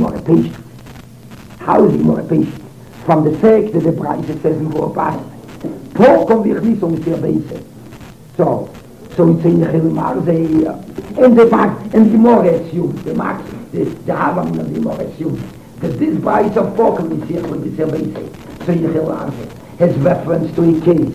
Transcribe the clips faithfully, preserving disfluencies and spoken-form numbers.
more patient? How is he more patient? From the fact that the price says in Goa Pass, Paul kommt ich nicht um sehr basic. So, so it's in the Marze, and the fact, and the more assumed, the max, the, the Havam of the more assumed, that this price of Paul kommt sehr basic. So in the Marze has reference to a case,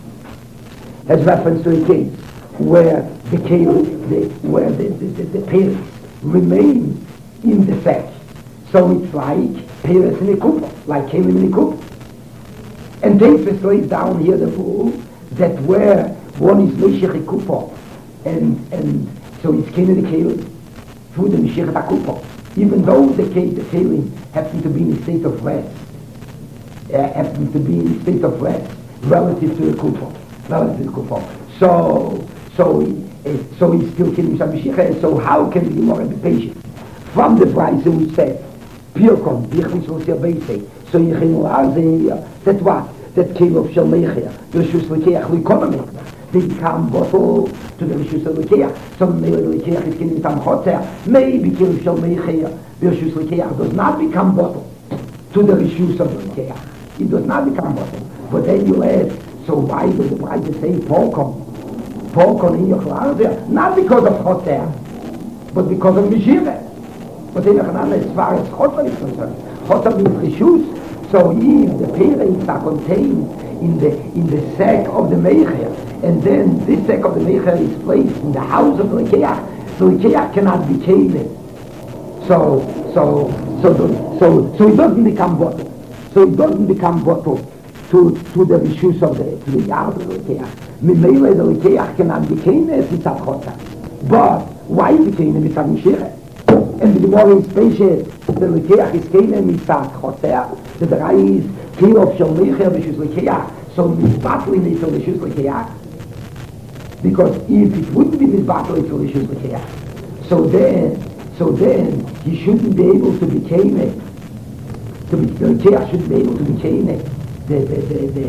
has reference to a case where the case, the, where the, the, the, the parents remain in the sex. So it's like parents in a couple, like Kalim in a couple. And Davis lays down here the rule that where one is Meshach a couple, and, and so it's Kalim and Kalim, through the Meshach a couple. Even though the case, the Kalim happen to be in a state of rest, uh, happen to be in a state of rest relative to the couple, relative to the couple. So, so, uh, so he's still Kalim Meshach. So how can we more be patient? From the price we said, Pirkom, Birchlis will say basic. So you can learn that what? That came of Shalmechia, the Rishus Lekeach, we come make they become bottle to the Rishus Lekeach. Some Lekeach is getting some hotter. Maybe came of Shalmechia, the Rishus Lekeach does not become bottle to the Rishus of Lekeach. It does not become bottle. But then you add, so why does the bride say Porkom? Porkom in your class there? Not because of hotter, but because of Meshirah. But then as far as Chotar is concerned, Chotar means Rishus. So if the parents are contained in the in the sack of the Meicher, and then this sack of the Meicher is placed in the house of the Lekeach, the Lekeach cannot be changed. So so so the, so so it doesn't become bottle. So it doesn't become bottle to to the Rishus of the to the yard of the Lekeach. Mimele the Lekeach cannot be changed as it's a Chotar. But why became it a Meshirah? And the Gemara is patient. The Lekeach is keine Mitzat Choter. The Drei is Kil of Shalmecher B'Shus Lekeach. So misbattling is for B'Shus Lekeach. Because if it wouldn't be misbattling for B'Shus Lekeach, so then, so then he shouldn't be able to be Kane. To be the Lekeach shouldn't be able to be Kane. The the the the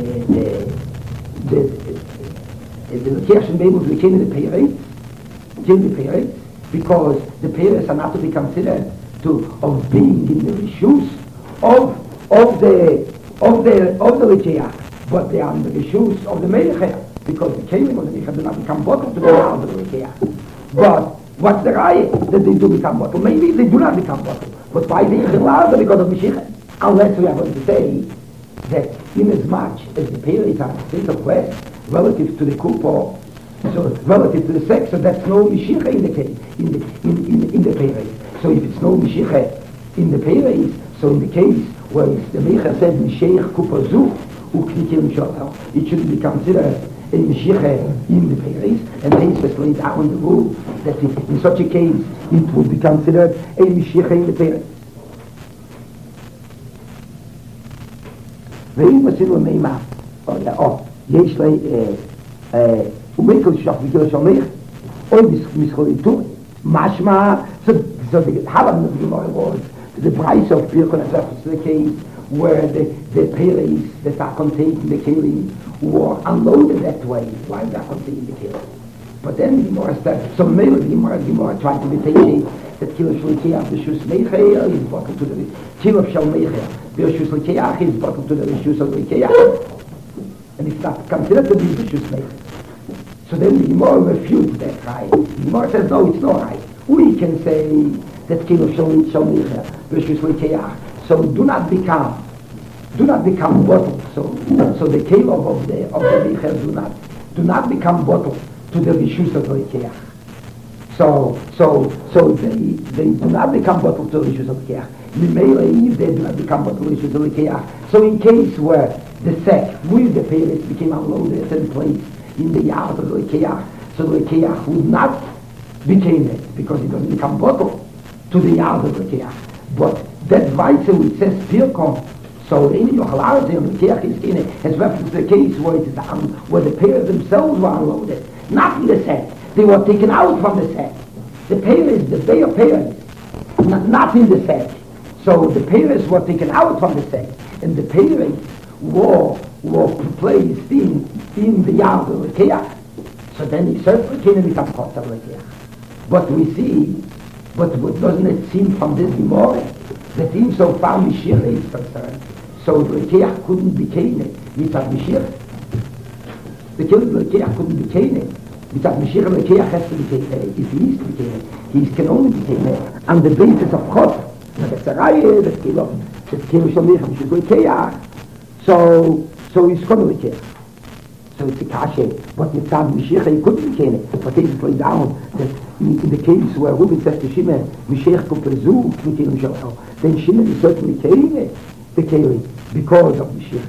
the the the Lekeach shouldn't be able to be Kane the Peiret. Kane the Peiret. Because the parents are not to be considered to of being in the rishus of of the of the of the Lekeach, but they are in the rishus of the Meicher, because the Kalim of the Meicher do not become bottle to the house of the Lekeach. But what's the right that they do become bottle? Maybe they do not become bottle, but why they are because of Meshirah? Unless we are going to say that in as much as the parents are in a state of rest relative to the couple, so relative to the sex, so that's no Meshirah in the case, in the in, in, in the Peres. So if it's no Meshirah in the Peres, so in the case where the Meicher said Meshach Kupazu Uknikim Shotel, it shouldn't be considered a Meshirah in the Peres, and hence was laid down the rule that in, in such a case it would be considered a Meshirah in the Peres. ואם עשינו מימה, או, יש לי ומקל שוח וקל שומך, או מסחוליתו, משמע, so, so the Halam of the Gemara was the price of Pirkon as reference to the case where the, the pillars that are contained in the Kelim were unloaded that way while they are contained in the Kelim. But then the Gemara said, so maybe the Gemara, the Gemara tried to be teaching that Kil of Shulikeach, the Shus Meicher is bottled to the Kil of Shal Meicher, the Shus Lekeach is bottled to the Shus of Lekeach. And it's not considered to be the Shus Meicher. So then the Gemara refutes that right. The Gemara says, no, it's not right. We can say that Kil of Shal Meicher, the Shus Lekeach, so do not become, do not become bottled. So, so the Kil of the of the Meicher do not, do not become bottled to the Rishus of Lekeach. So, so, so they, they do not become bottled to the Rishus of Lekeach. If they do not become bottled to the Rishus of Lekeach. So in case where the sack with the parents became unloaded and placed in the yard of the Lekeach, so the Lekeach would not become it, because it doesn't become bottled to the yard of the Lekeach. But that Weitze which says Pirkom, so the Yochalarze and the Lekeach is in it, has reference to the case where it is um, where the parents themselves were unloaded. Not in the sack. They were taken out from the sack. The parents, the bare parents, not, not in the sack. So the parents were taken out from the sack, and the parents were, were placed in, in the yard of the Lekeach. So then he certainly came and become Chotar Lekeach. But we see, but doesn't it seem from this Gemara that in so far Mashiach is concerned, so the Lekeach couldn't be Kene without Mashiach. The Lekeach couldn't be Kene without Mashiach. Lekeach has to be Kene. If he is to be Kene, he can only be Kene on the basis of Chot. That's a Raya, that's Kilo, that's Kilo Shalmich, which is Lekeach. So, so he's going to Lekeach. So it's a kashe, but without Mashiach he couldn't be Kene. But they just lay down that in, in the case where Reuben says to Shimon, Mashiach could presume to be Kene Shalom, then Shimon is certainly Kene, the Kene, because of Mashiach.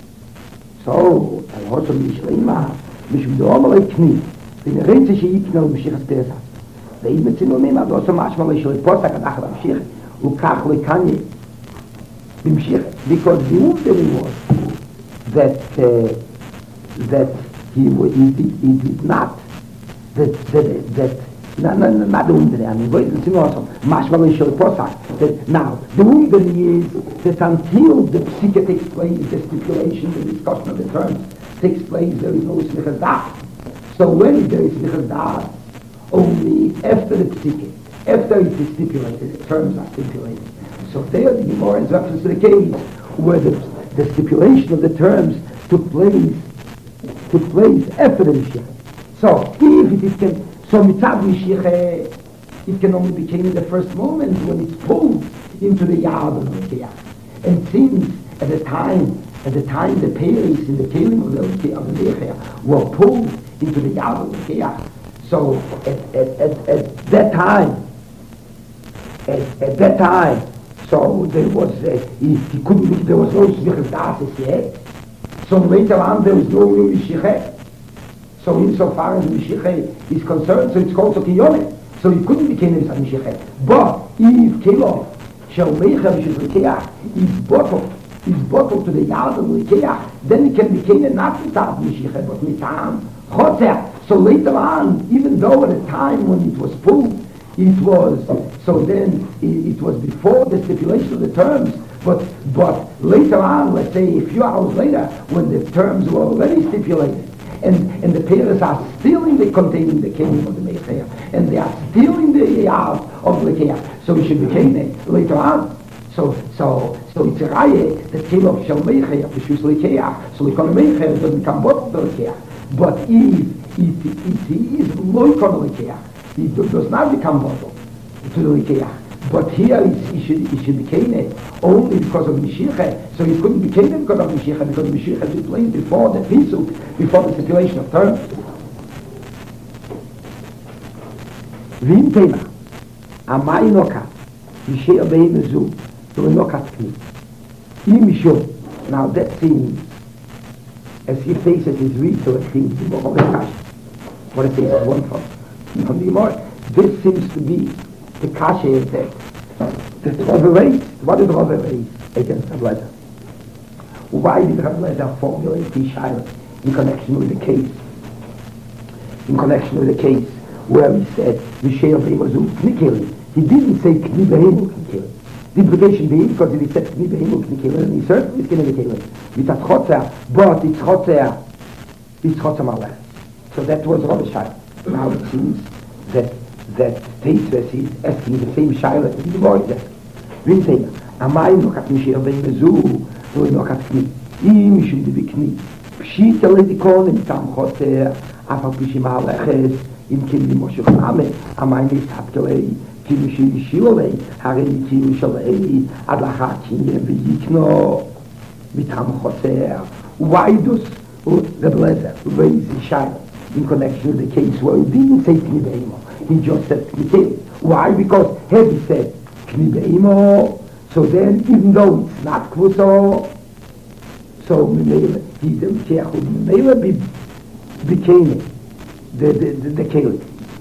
So, and also Mishleima, Mishmudom Kni, the Renze Sheikno Mashiach's Pesach. The even Zinumim, and also Mashmal Shoi Posach and Achad Mashiach, Ukach Lekanye, Mashiach, because the Umdeni was that uh, that he, he, did, he did not, that, that, that, no, no, no, not the Wundere, I mean, it's also, Mashmal Shoi Posach, that now, the Wundere is that until the Psikha takes place, the stipulation, the discussion of the terms takes place, there is no Smichas Da'at. So when there is Smichas Da'at, only after the Psikha, after it is stipulated, the terms are stipulated. So there the Gemara is reference to the case where the, the stipulation of the terms took place took place after the Mashiach. So if it is can, so mitzad Mashiach, it can only be in the first moment when it's pulled into the yard of the Lekeach. And since at the time, at the time the pairs in the kelim of the Lekeach were pulled into the yard of the Lekeach, so at, at, at, at that time, at, at that time, so there was, uh, he, he couldn't be, there was no Smichas Da'at yet. So later on there was no new Mashiach. So insofar as Mashiach is concerned, so it's called Sokiyone. So he couldn't be Kene without Mashiach. But if Kelo, Shel Mecha Mishis Lekeach, is bottled, is bottled to the yard of Lekeach, then it can be Kene not without Mashiach, but Mitam Chotzer. So later on, even though at the time when it was pulled, it was, so then it, it was before the stipulation of the terms, but but later on, let's say a few hours later, when the terms were already stipulated, and, and the pairs are still in the containing the kingdom of the Meicheya, and they are still in the yard of the Lekeach, so it should be Kene later on. So so so it's a raya that came of Shel Meicheya, which is Lekeach, so the Meicheya doesn't come bottom to Lekeach. But if if, if he is loikon Lekeach, he does not become bottom to the Lekeach. But here he should, he should be Kene only because of Mashiach. So he couldn't be Kene because of Mashiach, because Mashiach had been placed before the Pisuk, before the stipulation of terms. Vim Tema, Amai Noka, Yishir Bein Mezu, to the Nokat Kni. Imishon. Now that seems as if they said his read to a thing, what it says one from. From the Gemara, this seems to be the kasha is that the Ravavais, what is Ravavais against the letter? Why did Ravavais formulate the Shiloh in connection with the case? In connection with the case where he said, Mishael Beimazum Knikili. He didn't say Kni Behemul Knikili. The implication being, because if he said Kni Behemul Knikili, and he certainly is Kni Behemul. It's a Chotzer, but it's Chotzer, it's Chotzer Malach. So that was Ravavais. Now it seems that that Teisves is asking the same Shiloh as the Gemara is asking. Vim Tema, Amai Nokat Mishael Beimazum, Loi Nokat Kni. Im Mishum Devi Kni. Pshita Ledikon, Mitam Chotzer, Afal Pishim Haleches, Im Kim Moshe Chame, Amai Nisapkelei, Kim Shi Shilolei, Harei Kim Shalei, Adlachat Kinye V'yikno, Mitam Chotzer. Why does the Blazer raise the Shiloh in connection with the case where he didn't say Kni Beimo? He just said Kni. Why? Because had he said Kni Beimo, so then even though it's not Kvuso, so he didn't care who Memele became the the the, the Keli.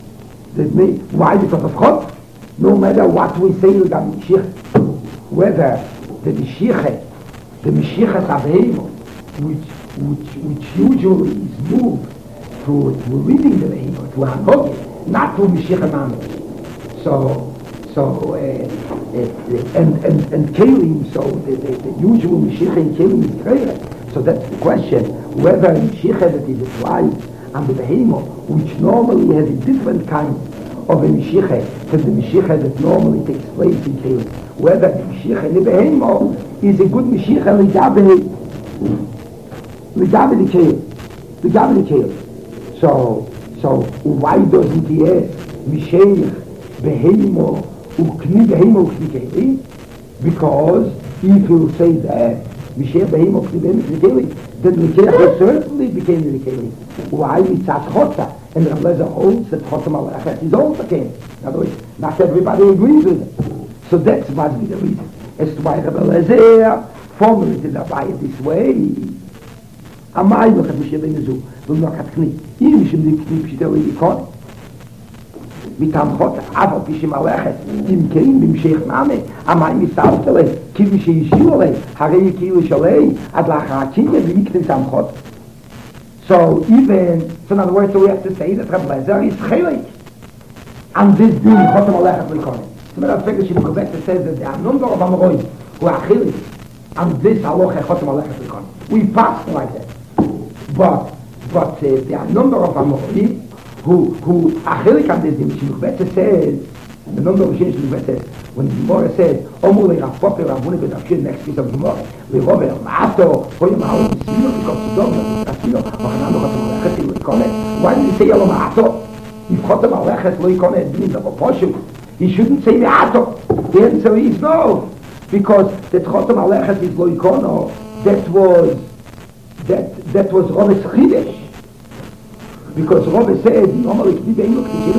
Why? Because of Chot. No matter what we say regarding Mashiach, whether the Mashiach, the Mashiach Abheimo, which which which usually is moved to to reading the Behemoth, to Hanogah, not to Mashiach Mamish. So so uh, uh, and and and Kelim, so the, the, the usual Mashiach in Kelim is Kreira. So that's the question, whether Mashiach that is applied on the Behemoth, which normally has a different kind of a Mishiche, because the Mishiche that normally takes place in Keilim, whether the Mishiche in the Behemo is a good Mishiche Ligabe, Ligabe the Keilim, Ligabe the Keilim. So, so why doesn't he ask Mishiche Behemo Ukni Behemo Ukni Keilim? Because if you say that Mishiche Behemo Ukni Behemo Ukni Keilim, then the Keilim certainly became the Keilim. Why mitzat chotza? And the Rebbe holds that chotza malachet is also Keilim. In other words, not everybody agrees with it. So that must be the reason as to why Rebbe Lezer formulated it this way. Amai look at Mishiche Benezu, will not have Kni. Im Mishiche Kni Pshitei Yikon. Mitam chotza, Ava Pishim Malachet, Im Keilim, Im Sheikh Name, Amai Misavtele, Kim Mishiche Yishilele, Harei Kilu Shalei, Ad Lachar Kinyan, Viktim Sam Chotza. So even, so in other words, so we have to say that Rebbe Lezer is chelik. And this being Chotem Alechet Leikonim. So when I figure she goes back to say that there are a number of Amorim who are chelik. And this halacha Chotem Alechet Leikonim. We pass like that. But, but uh, there are a number of Amorim who, who are chelik on this. She goes back to say, the number of Shins she goes back to say, when the Gemara says, Omu le Rav Rav Huna ben Afshir, next piece of Gemara, le Rover, Maato, Hoyam Ha'ol, Sino, because the dog, Sino, Ochanando Chotem Alechet Leikonim. Why did he say Yalo Maato? If Chotem Alechet Leikonim means of a Poshu, he shouldn't say Maato. The answer is no, because that Chotem Alechet is Leikono, that was, that, that was Rove's Chidesh. Because Rove said, normally, so it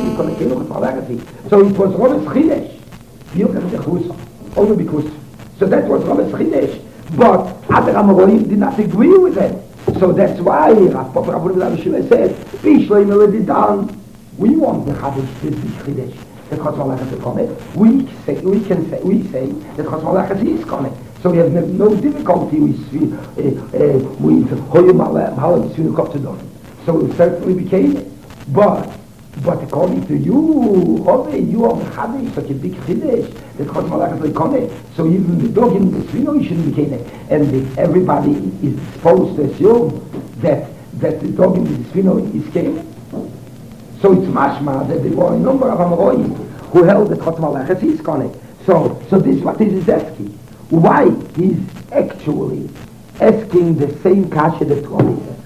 was Rove's Chidesh. Only because. So that was Rove's Chidesh. But other Amorim did not agree with that. So that's why Rav Papa Rav Huna ben Afshir said, Bishloi Melody down. We want the Chadesh this big Chidesh. The Chotem Alechet Leikonim. We say, we can say, we say that Chotem Alechet is Konim. So we have no, no difficulty with uh, uh, with Hoyam Ha'ol Sino Koptedon. So it certainly became it. But but according to you, Rove, you are Chadesh, such a big Chidesh, that Chotem Alechet Leikonim. So even the dog in the Sino shouldn't became it. And the, everybody is supposed to assume that that the dog in the Sino is came. So it's mashma that there were a number of Amorim who held that Chotem Alechet is Konim. So so this what is his asking. Why he's actually asking the same kasha that Rove is.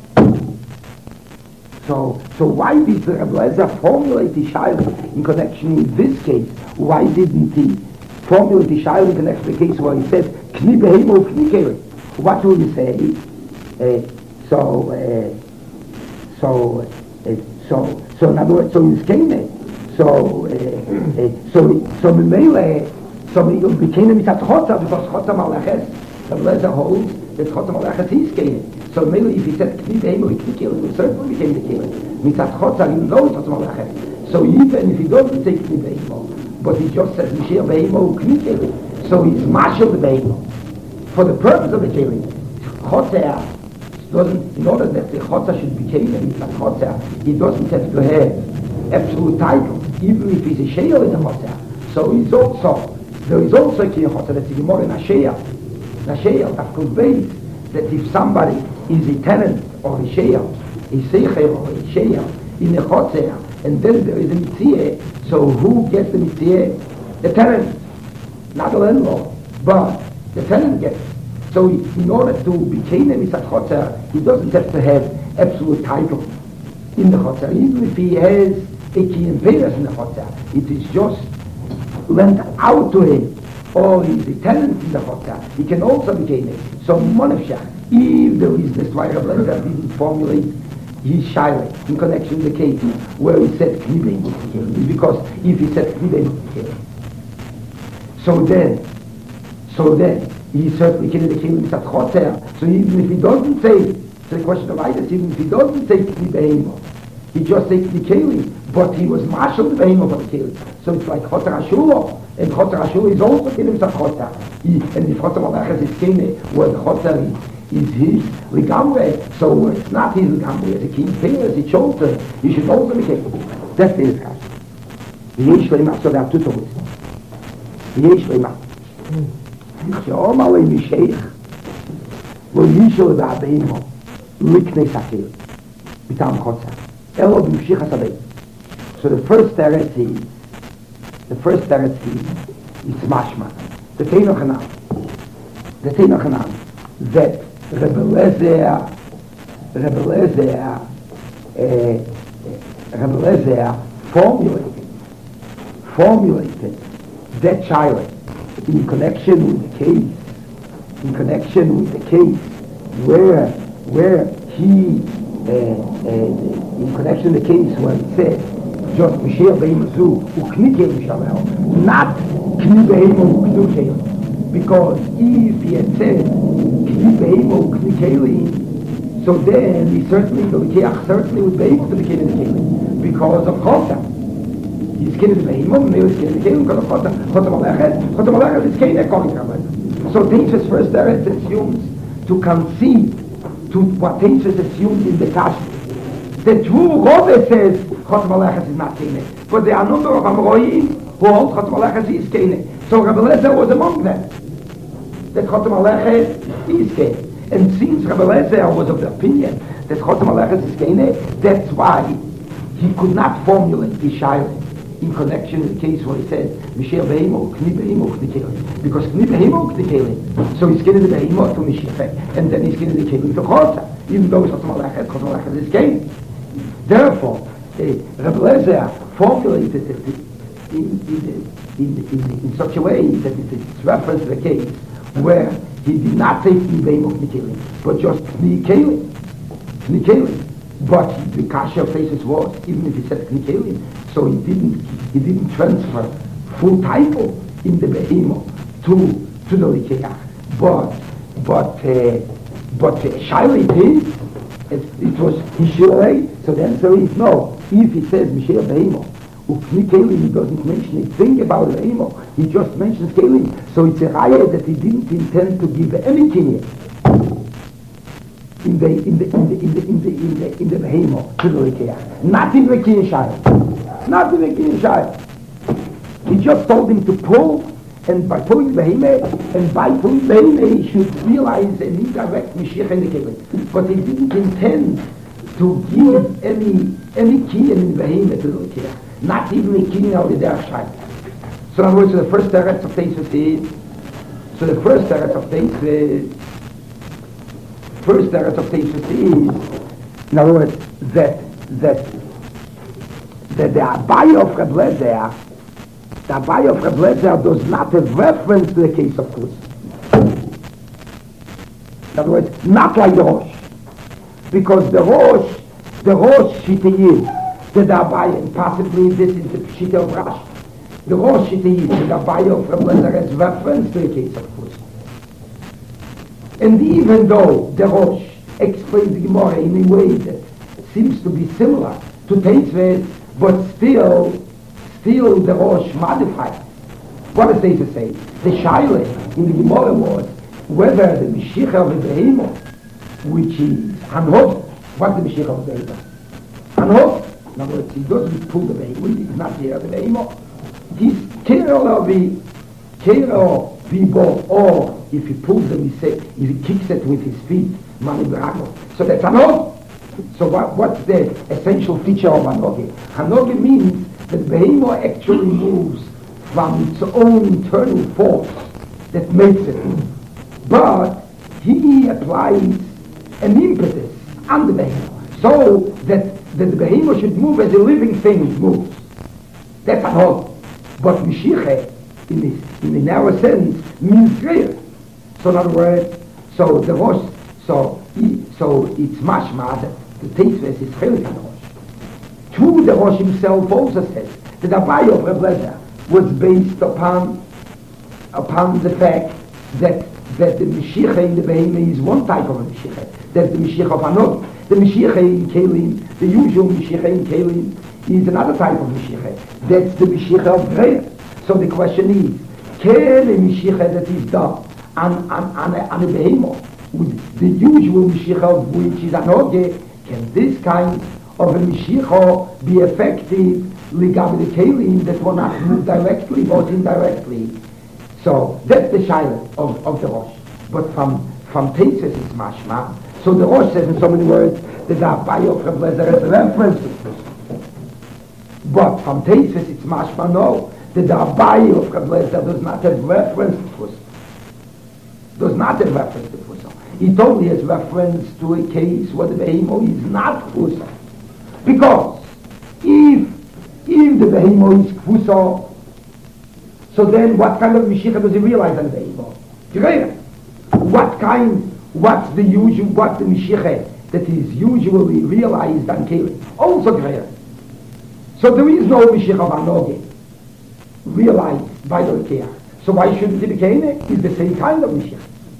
So, so why did Rebbe Lezer formulate the Shaila in connection with this case? Why didn't he formulate the Shaila in connection with the case where he said, Kni Behemo, Kni Keilim? What will you say? Uh, so, uh, so, uh, so, so in other words, so he's Keilim. So, uh, uh, so, so, Mimele, so he became a Mitzat Chotza because Chotem Alechet, Rebbe Lezer holds that Chotem Alechet is Keilim. So maybe if he said Kni Behemo, Kni Keilim, it certainly became the Keilim. Mitzat Chotza, you know it's Chotem Alechet. So even if he doesn't say Kni Behemo, but he just says Mishiche Behemo, Kni Keilim, so he's Mashal the Behemo. For the purpose of the Keilim, Chotza doesn't, in order that the Chotza should be Keilim, Mitzat Chotza, he doesn't have to have absolute title, even if he's a Sheil in the Chotza. So he's also, there is also a Kiyah Chotza, that's the Gemara in Asheya, Asheya, Tafkul Beis, that if somebody is a tenant or a Sheil, a Seicher or a Sheil in a Chotzer, and then there is a Mitzvah, so who gets the Mitzvah? The tenant, not the landlord, but the tenant gets. So he, in order to be Keinem Mitzat Chotzer, he doesn't have to have absolute title in the Chotzer, even if he has a Kiyam Peiras in the Chotzer. It is just lent out to him, or he's a tenant in the Chotzer. He can also be Keinem. So Monefshach, if there is this why Rebbe Lezer didn't formulate his Shaila in connection with the case where he said Kni Behemo, because if he said Kni Behemo, so then, so then, he certainly can the Keilim Mitzat Chotzer. So even if he doesn't say, so the question of Idas, even if he doesn't say Kni Behemo, he just says Kni Keilim, but he was Mashal the Behemo for the Keilim. So it's like Choter Ashuro, and Choter Ashuro is also Keilim Mitzat Chotzer. And the Choter Alechet is Keilim, where the Choter is, is his Ligamre, so it's not his Ligamre, it's a Kiyam Peiras, it's Choter, he should also be Keilim. That's the discussion. V'yesh Leimah, so there are two topics. V'yesh Leimah. שאום עלי משייך לא ישו לדעבימו לקני סקל בטעם חוצה אלו במשיך השדה so the first teretz is, the first teretz is, is mashma. The Teinoch Hanan, the Teinoch Hanan, that Rebbe Lezer, Rebbe Lezer, uh, Rebbe Lezer formulated, formulated that child in connection with the case, in connection with the case where, where he, uh, uh, in connection with the case where it said, just Mashiach Be'emazu, Uknikel Mishamel, not Kni Be'emo Uknukel, because if he had said Kni Be'emo Uknikeli, so then he certainly, the Lekeach certainly would be able to be Kni Be'emo, because of Chota. He's Kni Be'emo, and he was Kni Be'emo, because of Chota. Chota Malachet, Chota Malachet is Kni according to Rabbi. So Teitzus first direct assumes to concede to what Teitzus assumed in the Tashma. The true Rebbe says Chot Malachas is not Kene, but there are a number of Amroim who hold Chot Malachas is Kene. So Rebbe Lezer was among them. That Chot Malachas is Kene. And since Rebbe Lezer was of the opinion that Chot Malachas is Kene, that's why he could not formulate the Shaila in connection with the case where he said Mishiach Behemo, Kni Behemo, Kni Keli. Because Kni Behemo, Kni Keli. So he's Kene the Behemo to Mishiach, and then he's Kene the Keli to Chota. Even though Chot Malachas, Chot Malachas is Kene. Therefore, uh, Rebbe Lezer formulated it in, in, in, in, in such a way that it's reference to the case where he did not say Kni Behemo Kni Keli, but just Kni Keli, Kni Keli. But the kasha faces was, even if he said Kni Keli, so he didn't he didn't transfer full title in the Behemo to to the Likeach. But but uh, but uh, Shaili did. It, it was Hishurei, so the answer is no. If he says Mishiach Behemo, Ukni Kelim, he doesn't mention a thing about Behemo, he just mentions Kelim. So it's a raya that he didn't intend to give any kinyan in the in the in the in the in the in the in the Behemo to the Likeach. Not in the Kinyan Shayah. Not in the Kinyan Shayah. He just told him to pull, and by pulling Behemah, and by pulling Behemah, he should realize an indirect Mashiach in the Kelim. But he didn't intend to give any any kinyan in Behemah to the Lekeach. Not even a kinyan out of the Derech. So in other words, so the first teretz of Teitzus is, so the first teretz of Teitzus, first teretz of Teitzus is, in other words, that, that, that the Abai of Reb Lezer, the Abai of Reb Lezer does not have reference to the case of Kuz. In other words, not like the Rosh. Because the Rosh, the Rosh Shitayim, the Abai, and possibly this is the Shita of Rashi. The Rosh Shitayim, the Abai of Reb Lezer has reference to the case of Kuz. And even though the Rosh explains the Gemara in a way that seems to be similar to Teitzus, but still Still, the Rosh modified. What does they say? The Shaila in the Gemara was whether the Mashiach of the Behemo, which is Hanhot, what's the Mashiach of the Behemo? Hanhot. In other words, he doesn't pull the Behemo, he's not here the Behemo. He's Kero Levi, Kero Vibo, or if he pulls them, he say, he kicks it with his feet, Mani Barago. So that's Hanhot. So what, what's the essential feature of Hanoge? Hanoge means that Behemo actually moves from its own internal force that makes it. But he applies an impetus on the Behemo, so that, that the Behemo should move as a living thing moves. That's Hanoge. But Mashiach, in this, in the narrow sense, means greater. So in other words, so the Rosh, so, he, so it's mashma that the Teitzus is Chelik in the Rosh. True, the Rosh himself also says that the Abai of Reb Lezer was based upon upon the fact that that the Mashiach in the Behemah is one type of a Mashiach. That's the Mashiach of Hanot. The Mashiach in Kelim, the usual Mashiach in Kelim, is another type of Mashiach. That's the Mashiach of Greir. So the question is, can a Mashiach that is done on, on, on, a, on a Behemah with the usual Mashiach of which is Hanoge, can this kind of a Mashiach be effective Ligabi the Kelim that will not move directly but indirectly? So that's the Shaila of, of the Rosh. But from, from Teitzus it's mashma. So the Rosh says in so many words that the Abai of Reb Lezer has reference to this. But from Teisves it's mashma no. The Abaye of Reb Lezer does not have reference to Tfusa. Does not have reference to Tfusa. It only has reference to a case where the Behemo is not Tfusa. Because if if the Behemo is Tfusa, so then what kind of Mashiach does he realize on the Behemo? Great. What kind, what's the usual, what's the Mashiach that is usually realized on Kelim? Also great. So there is no Mashiach of Anoge realized by the Lekeach. So why shouldn't it be Kehine? It's the same kind of Mashiach.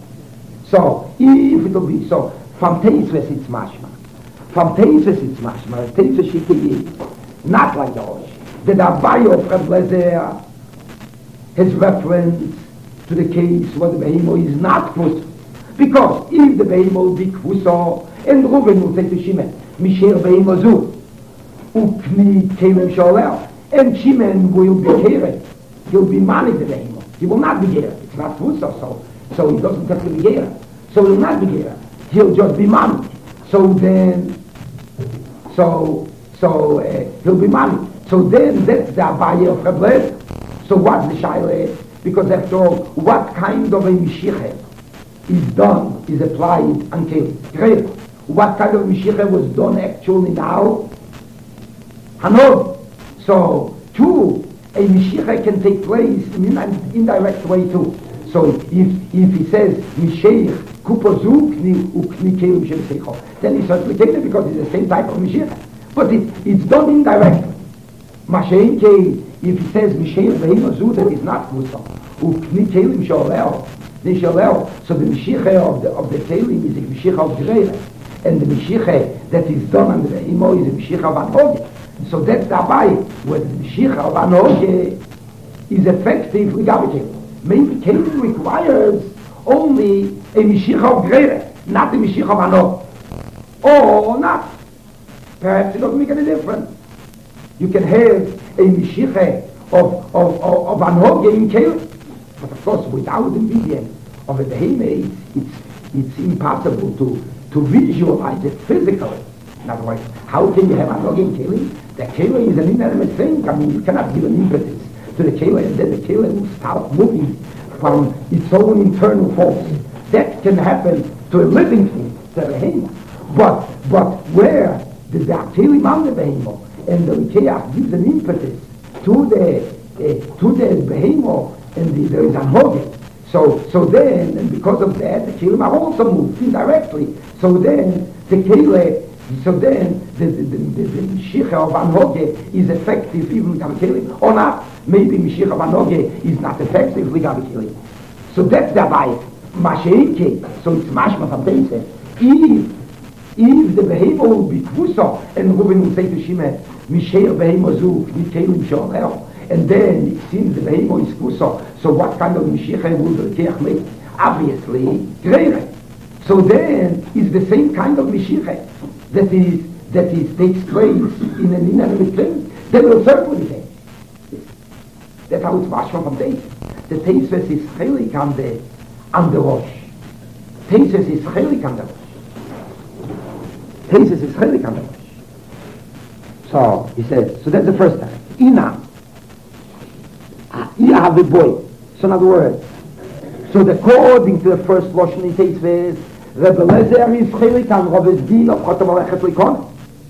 So if it will be so, from Teisves it's mashma. From Teisves it's mashma. Teisves Shikhi, not like the Rosh. The Abaye of Reb Lezer has reference to the case where the Behemo is not Kfusa. Because if the Behemo be Kfusa, and Reuven will say to Shimon, Misher Behemo zu, ukni Kelem Sholel, and Shimon will be Keret. He'll be mani the Behemo. He will not be Keret. It's not Kfusa, so so he doesn't have to be Keret. So he will not be Keret. He'll just be mani. So then, so so uh, he'll be mani. So then that's the Abaye of Reb Lezer. So what's the Shaila? Because after all, what kind of a Mashiach is done, is applied on Kelim? Great. What kind of Mashiach was done actually now? Hanod. So, too, a Mashiach can take place in an indirect way too. So, if if he says, Mishiach, Kupozu, Kni, Ukni Kelim Shemsecho, then he's certainly taken it because it's the same type of Mashiach. But it, it's done indirectly. Mashiach, if he says Mishiach Behimozu, that is not Kusa. Ukni Kelim Sholel, the Sholel. So the Mashiach of the of the Kelim is the Mashiach of Gerere, and the Mashiach that is done under the Imo is the Mashiach of Anoge. So that's the Abaye, where the Mashiach of Anoge is effective regarding Kelim. Maybe Kelim requires only a Mashiach of Gerere, not the Mashiach of Anoge, or not. Perhaps it doesn't make any difference. You can have a Mashiach of, of, of, of Anoge in Kelim. But of course, without the medium of a Behemah, it's, it's impossible to, to visualize it physically. In other words, how can you have Anoge in Kelim? The Kelim is an inanimate thing. I mean, you cannot give an impetus to the Kelim and then the Kelim will start moving from its own internal force. That can happen to a living thing, to a Behemah. But, but where the Kelim on the Behemah and the Lekeach gives an impetus to the, uh, to the Behemah, and the, there is a Anoge. So, so then, and because of that, the Kelim are also moved indirectly. So then, the Kelim, so then, the, the, the, the, the Mashiach of Anoge is effective even with the Kelim, or not. Maybe Mashiach of Anoge is not effective with the Kelim. So that's the Abaye. Mashiach, so it's mashma from Teisves. If, if the Behemah will be Kfusa, and Reuven will say to Shimon, Misher Behemah zu, Kni Kelim Sholel, and then it seems the Behemah is Kfusa. So what kind of Mashiach will the Lekeach make? Obviously, Gerere. So then it's the same kind of Mashiach that is that is takes place in an inanimate thing. Then will certainly say. That's how it's mashma from Teisves. The Teisves is chelik on the on the Rosh. Teisves is chelik on the Rosh. Teisves is chelik on the Rosh. So he says. So that's the first time. Ina. You have a boy. So in other words, so according to the first Lashon in Teisves, Reb Lezer is chelik on Rav Din of Chotam Alechet Likon.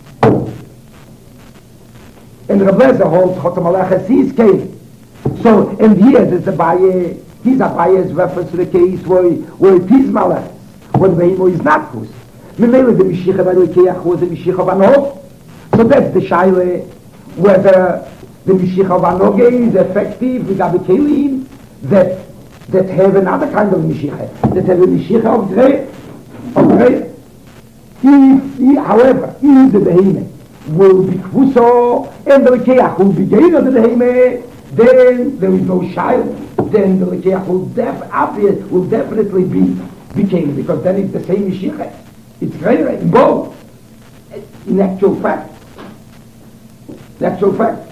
And Reb Lezer holds Chotam Alechet is Kelim. So, and here there's the Abaye, his Abaye's reference to the case where, where it is Malach, when the Behemah is not Kus. Memele the Mashiach of Lekeach was the Mashiach of Anoge. So that's the Shaila, whether the Mashiach of Anoge is effective with Abba Kelim, that, that have another kind of Mashiach, that have a Mashiach of Greh, of Greh. If, if, however, if the Behemah will be Kfuso, and the Lekeach will be Geir of the Behemah, then there is no child. Then the Lekeach will, def- obvious, will definitely be became, because then it's the same Mashiach. It's greater in both. In actual fact. In actual fact.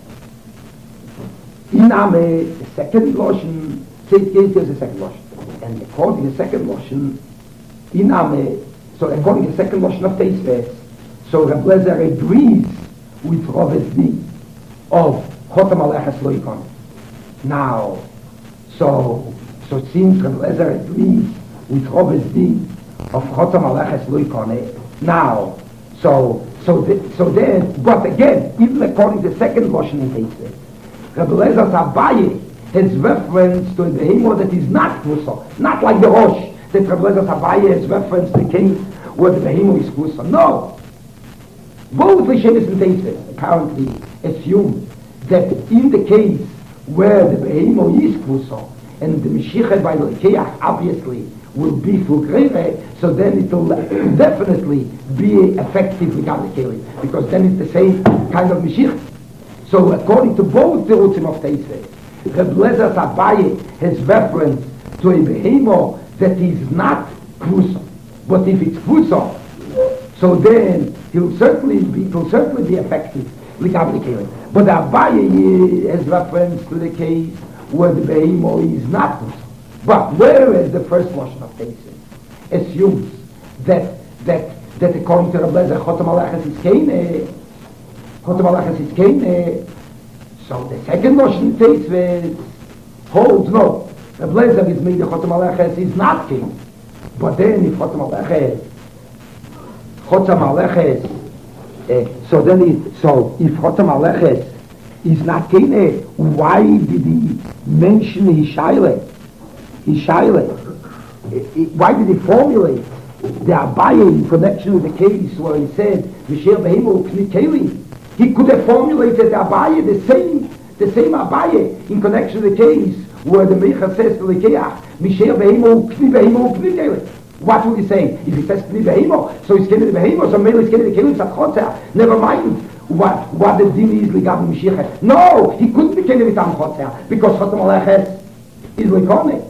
In Ame, the second Lashon, say it is the second Lashon. And according to the second Lashon, in Ame, so according to the second Lashon of Teisves, so Reb Lezer agrees with Rav Din. of Chotam Aleches Lo Yikone. Now, so, so it seems Reb Lezer agrees with Robert's din of Chotam Aleches Lo Yikone. Now, so, so, the, so then, but again, even according to the second Lashon in Tosfos, Reb Lezer Abaye has reference to the behemoth that is not Kvusa, not like the Rosh, that Reb Lezer Abaye has reference to the case where the behemoth is Kvusa. No. Both Rishonim and Tosfos apparently assume that in the case where the behemoth is Kvusa, and the Mashiach by the Lekeach obviously will be through Greve, so then it will definitely be effective regarding the Keli, because then it's the same kind of Mashiach. So according to both the Rutzim of Tosfos, Reb Lezer Abaye has reference to a behemoth that is not Kvusa. But if it's Kvusa, so then he'll certainly be, it will certainly be effective regarding the Keli. But Abaye has reference to the case where the behemoth is not Kvusa. But whereas the first Lashon of Tosfos assumes that that that according to Reb Lezer Chotam Aleches is Kene, Chotam Aleches is Kene, so the second Lashon of Tosfos holds no. Reb Lezer is made the Chotam Aleches is not Kene. But then if Chotam Aleches, Chotam Aleches, uh, so then it, so if Chotam Aleches is not Kene, why did he mention Hishayle? Hishayle. Why did he formulate the Abaye in connection with the case where he said Misher Behemoth Kni Keli? He could have formulated the Abaye, the same, the same Abaye in connection with the case where the Mecha says to the Lekeach Misher Behemoth Kni Behemoth Kni Keli. What would he say? If he says Kni Behemoth, so he's Keni the Behemoth, so maybe he's Keni the Keli Tzat. Never mind what what the din is regarding Mashiach. No, he couldn't be Keni Vitam Chotzer because Chotam Aleches is Leikone.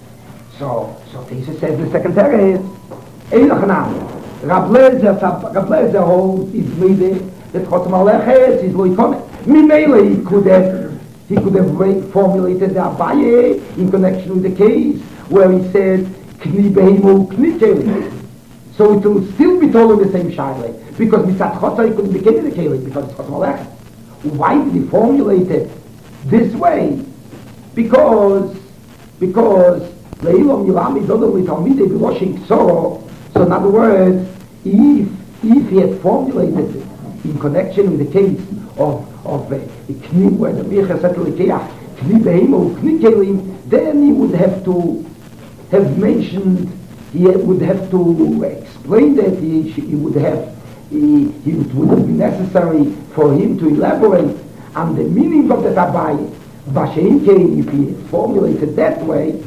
So, so Tosfos says the second terror is Eilach Nam. Reb Lezer, Reb Lezer holds is made that Chotam Aleches is Leikone. Mimele he could have he could have formulated the Abaye in connection with the case where he said Kni Behemoth Kni Keli. So it will still be told in the same Shaila because Mitzat Chotzer he couldn't be Keli the Keli because it's Chotam Aleches. Why did he formulate it this way? Because because Leilom Yilami Dodom Litalmidei B'Loshing Ksoro. So in other words, if if he had formulated it in connection with the case of of uh, the Kni where the Mecha said to Lekeach Kni Behemoth Kni Kelim, then he would have to have mentioned, he would have to explain that, he, he would have, he, he, it would have been necessary for him to elaborate on the meaning of the Abaye. Bashein came, if he had formulated that way,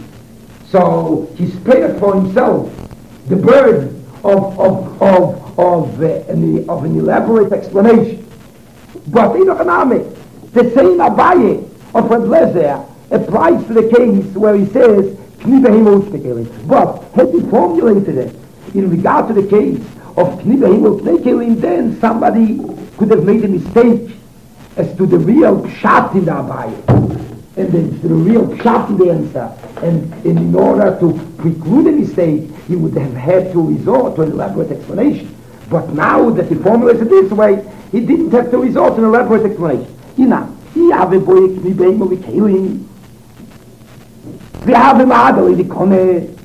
so he spared for himself the burden of of of of, uh, an, of an elaborate explanation. But the same Abaye of Reb Lezer applies to the case where he says Kni Behemoth Kni Keli. But had he formulated it in regard to the case of Kni Behemoth Kni Keli, then somebody could have made a mistake as to the real pshat in the Abaye. And the, the real pshat in the answer. And, and in order to preclude a mistake, he would have had to resort to an elaborate explanation. But now that he formulates it this way, he didn't have to resort to an elaborate explanation. Ina, he have a boy Kni Behemoth Kni Keli. We have a model, the kone,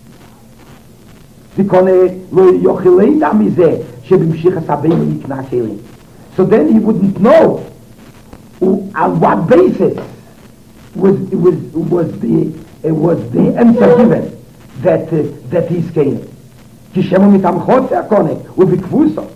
the kone, lo yochilei damize, shebimshichas habeinu nikna keli. So then he wouldn't know on what basis was was was the uh, was the answer given that uh, that he's Kane. Kishemu mitam chotzer kone, will be kvuso,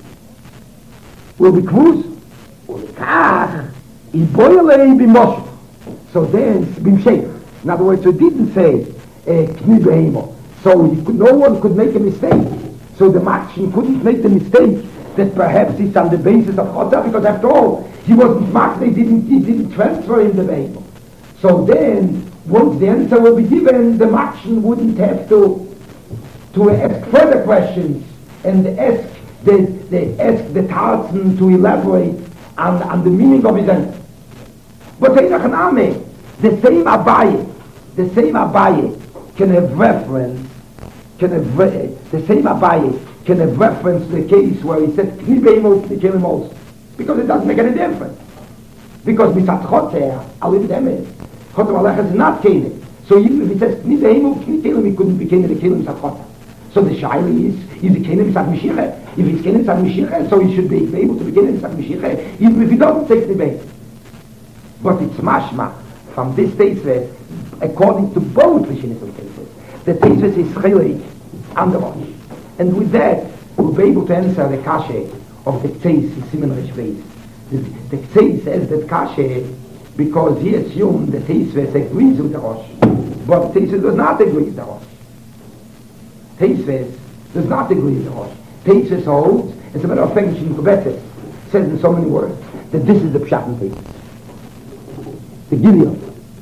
will be kvus, ulikach, iboyelei b'moshe. So then b'mshech. In other words, he didn't say Kni Behemoth. So he could, no one could make a mistake. So the Makshin couldn't make the mistake that perhaps it's on the basis of Chotzer, because after all, he wasn't marked, he didn't, he didn't transfer him the Behemoth. So then, once the answer will be given, the Makshin wouldn't have to to ask further questions and ask the, the, ask the Tartan to elaborate on, on the meaning of his answer. But Einach the same Abaye, the same Abaye can have reference, can have re- the same Abaye can have reference to the case where he said Kni Behemoth Kni Keli also, because it doesn't make any difference. Because Misat Chotzer, Alim Demes, Chotam Aleches is not Kelim. So even if it says Kni Behemo, Kni Kelim, it couldn't be Kelim, the Kelim Misat Chotzer. So the Shaila is, is the Kelim Misat Mashiach? If it's Kelim Misat Mashiach, so he should be able to be Kelim Misat Mashiach, even if he doesn't take the Behemo. But it's mashma from this Teisvet, according to both Rishonim and cases, the Teisvet is Chelik and the Rosh. And with that, we'll be able to answer the Kashe of the Ktseis in Siman Resh Beis. The, the Ktseis says that Kashe because he assumed the Teisvet agrees with the Rosh. But Teisvet does not agree with the Rosh. Teisvet does not agree with the Rosh. Teisvet holds, as a matter of fact, in Kubetzes, says in so many words, that this is the Pshat in Teisvet. The Gilead.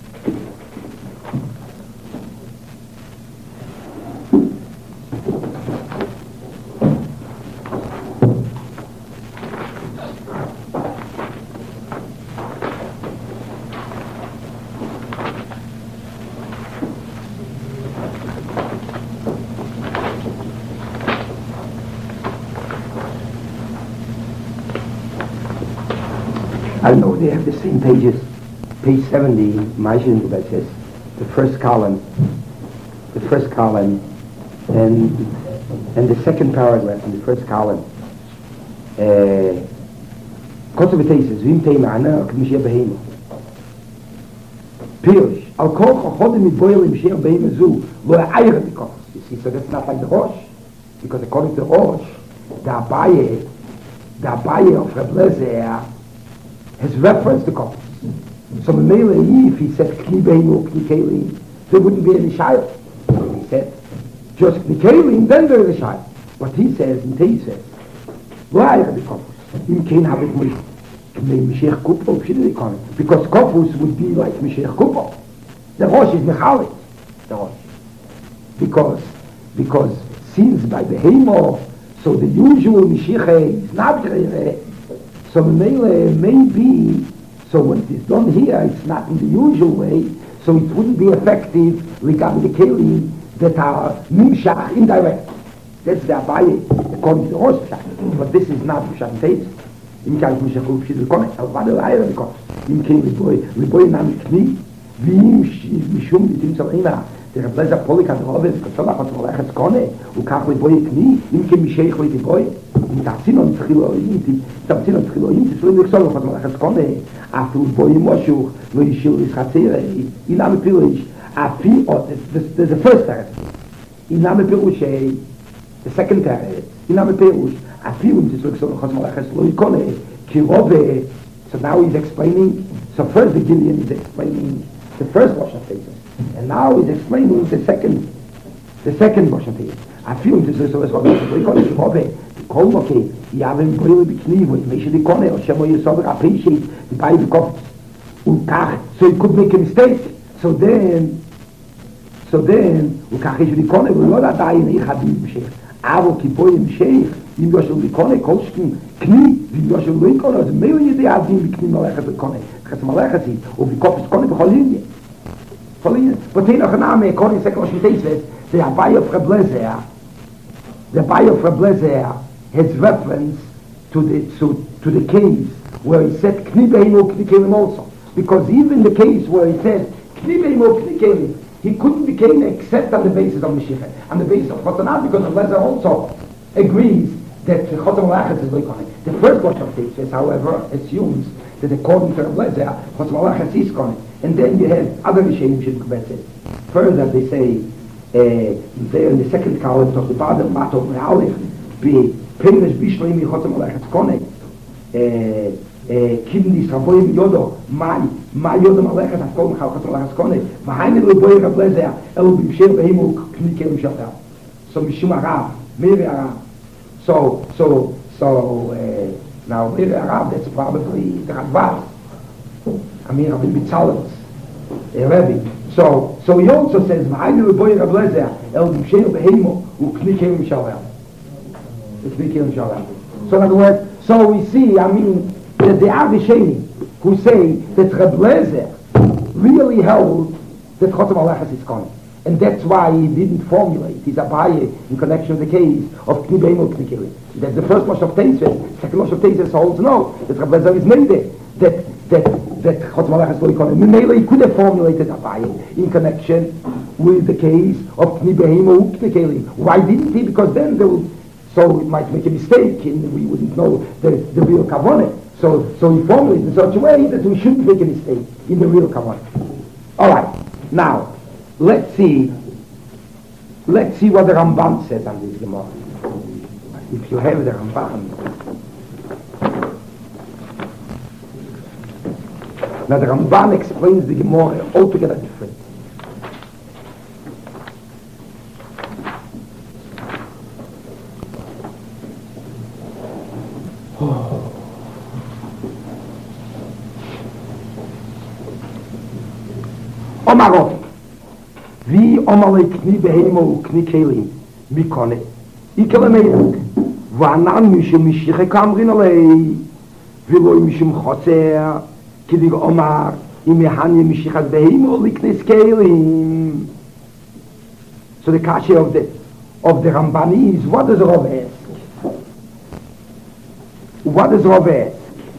I know they have the same pages. Page seventy, Maishin, that says the first column, the first column, and and the second paragraph in the first column. Kotzavitaises, Vim Teimana, Kmishia Behema. Pirush, Al Kol Chochodim Miboyel Mishia Behema Zu, Lo Ayra Bikos. You see, so that's not like the Rosh, because according to Rosh, the Abaye, the Abaye of Reb Lezer has reference to Kotzavitaises. So Memele, if he said Kni Behemo, Kni Kelim, there wouldn't be any Shaila. He said just Kni Kelim, then there is a Shaila. But he says, in Teis says, Lo Ayra Bikos. Im Kein have it with Mashiach Kupo, because Kopus would be like Mashiach Kupo. The Rosh is Mechalit, the Rosh. Because, because since by the Hemo, so the usual Mashiach is not Grere, so Memele maybe, so when it is done here, it's not in the usual way, so it wouldn't be effective regarding the Kelim that are Nimshach indirect. That's the Abaye, according to the Rosh Pshat. But this is not Pshat Teis. Im Kein Mishach Kup Shid L'Konet, Al Vada L'Ayra L'Konet. Im Kein L'Boy, L'Boy Nam Kni, V'im Mishum L'Tim Tzal'ina, der Reb Lezer Polik HaDrovet, K'Tzolach HaTzolach Kone, U'Kach L'Boy Kni, Im Kein Misheich L'Boy, Im Tatzinon Tzchiloim, Tatzinon Tzchiloim, Tzchiloim L'K'Tzolach HaTzolach Kone, After L'Boy Moshuch, Lo Yishil L'Schatzere, Inam Pilish, Afi, there's the first teretz. Inam Pilush, the second teretz, Inam Pilush, Afi, Tzchiloim L'K'Tzolach HaTzolach Kone, Kirove, so now he's explaining, so first the Gilead is explaining the first Rosh Hashanah, and now he's explaining the second, the second Rosh Hashanah. I feel this is so as well. We call it Kirove. Kol Moke, Yavim Boyle Bikni, with Mesha Dikone, or Shemo Yisov, appreciate the Bible Kopf, Ukach, so he could make a mistake. So then, so then, Ukach Mesha Dikone, we not die in Echadin Mshech. Avo Kiboy Mshech, Im Yoshel Dikone, Kolshkin, Kni, Im Yoshel Dikone, as a million they have been Bikni Malachat Dikone, Chas Malachati, or Bikopis Kone, Bicholinian. But they noch name, according to Second Shmitesvet, the Abaye of Reb Lezer, the Abaye of Reb Lezer has reference to the to, to the case where he said Kni Behemo, Kni Kelim also. Because even the case where he said Kni Behemo, Kni Kelim, he couldn't be Kelim except on the basis of Mashiach, on the basis of Chotanah, because Reb Lezer also agrees that Chotan Malachas is Loikonik. The first Rosh Hashanah, however, assumes that according to Reb Lezer, Chotan Malachas is Konik. And then you have other Rishonim should come. Further, they say, uh, there in the second column of the bottom, Mato Me'alech, be Pemish Bishloim Yichotam Alech Konek, Kidnis Raboim Yodo, Mai, Mai Yodom Alech, Afkom Chotam Alech Konek, Vahainu Leboy Reb Lezer, El Bimsher Behimu Knikel Mishatel. So Mishum Arav, Miri Arav. So, so, so, uh, now Miri Arav, that's probably the Radvar. I mean, Rabbi Bitzalel, a Rebbe. So, so he also says, "V'haynu leboy Reb Lezer el b'sheir behemo u'kni kelim shalem." U'kni kelim shalem. So in other words, so we see, I mean, that there are Rishonim who say that Reb Lezer really held that Chotam Alechas is Kohen, and that's why he didn't formulate his Abaye in connection with the case of Kni behemo u'kni kelim. That's the first Moshe of Teisves. Second Moshe of Teisves holds no that Reb Lezer is made there. That that that Chotmalachas lo yikonim. Maybe he could have formulated a bias in connection with the case of Kni Behema Ukne Kelim. Why didn't he? Because then they would, so it might make a mistake and we wouldn't know the, the real Kavanah. So, so he formulated in such a way that we shouldn't make a mistake in the real Kavanah. All right, now let's see. Let's see what the Ramban says on this Gemara. If you have the Ramban. Now the Ramban explains the Gemara altogether different. Omarov, wie omalei kni behemo u kni kelim, mikone, ikele meiruk, vanan mishum mishiche kamrin alei, viloi mishum chotzer, kidig omar, imehanye mishichat behemo liknes kelim. So the kasha of the, of the Ramban is, what does Rav ask? What does Rav ask?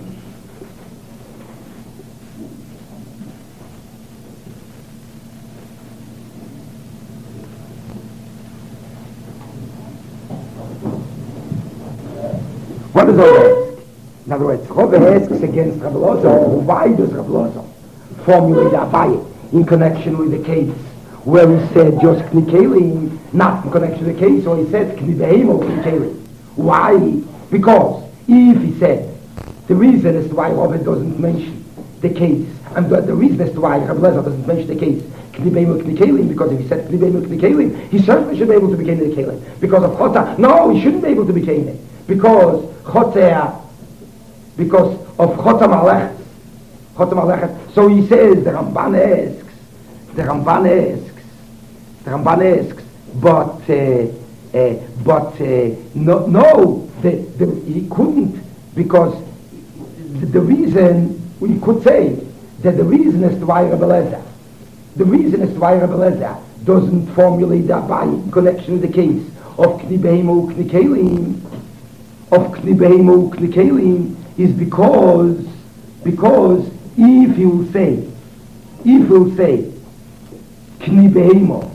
What does Rav ask? In other words, Rav asks against Rav Elazar, why does Rav Elazar formulate Abaye in connection with the case where he said just Kni Kelim, not in connection with the case where he said Kni Behemo Kni Kelim? Why? Because if he said the reason as to why Rav doesn't mention the case, and the, the reason as to why Rav Elazar doesn't mention the case, Kni Behemo Kni Kelim, because if he said Kni Behemo Kni Kelim, he certainly should be able to be Kni Kelim. Because of Chota, no, he shouldn't be able to be Kni. Because Chotea, because of Chota Malech, Chota Malech. So he says, the Ramban asks, the Ramban asks, the Ramban asks, but, uh, uh, but, uh, no, no, the, the, he couldn't, because the, the reason, we could say, that the reason as to why Rebbe Elazar, the reason as to why Rebbe Elazar doesn't formulate that by in connection with the case of Kni Behemo Kni Kelim, of Kni Behemo Kni Kelim, is because, because if he will say, if he will say, Kni Behemo,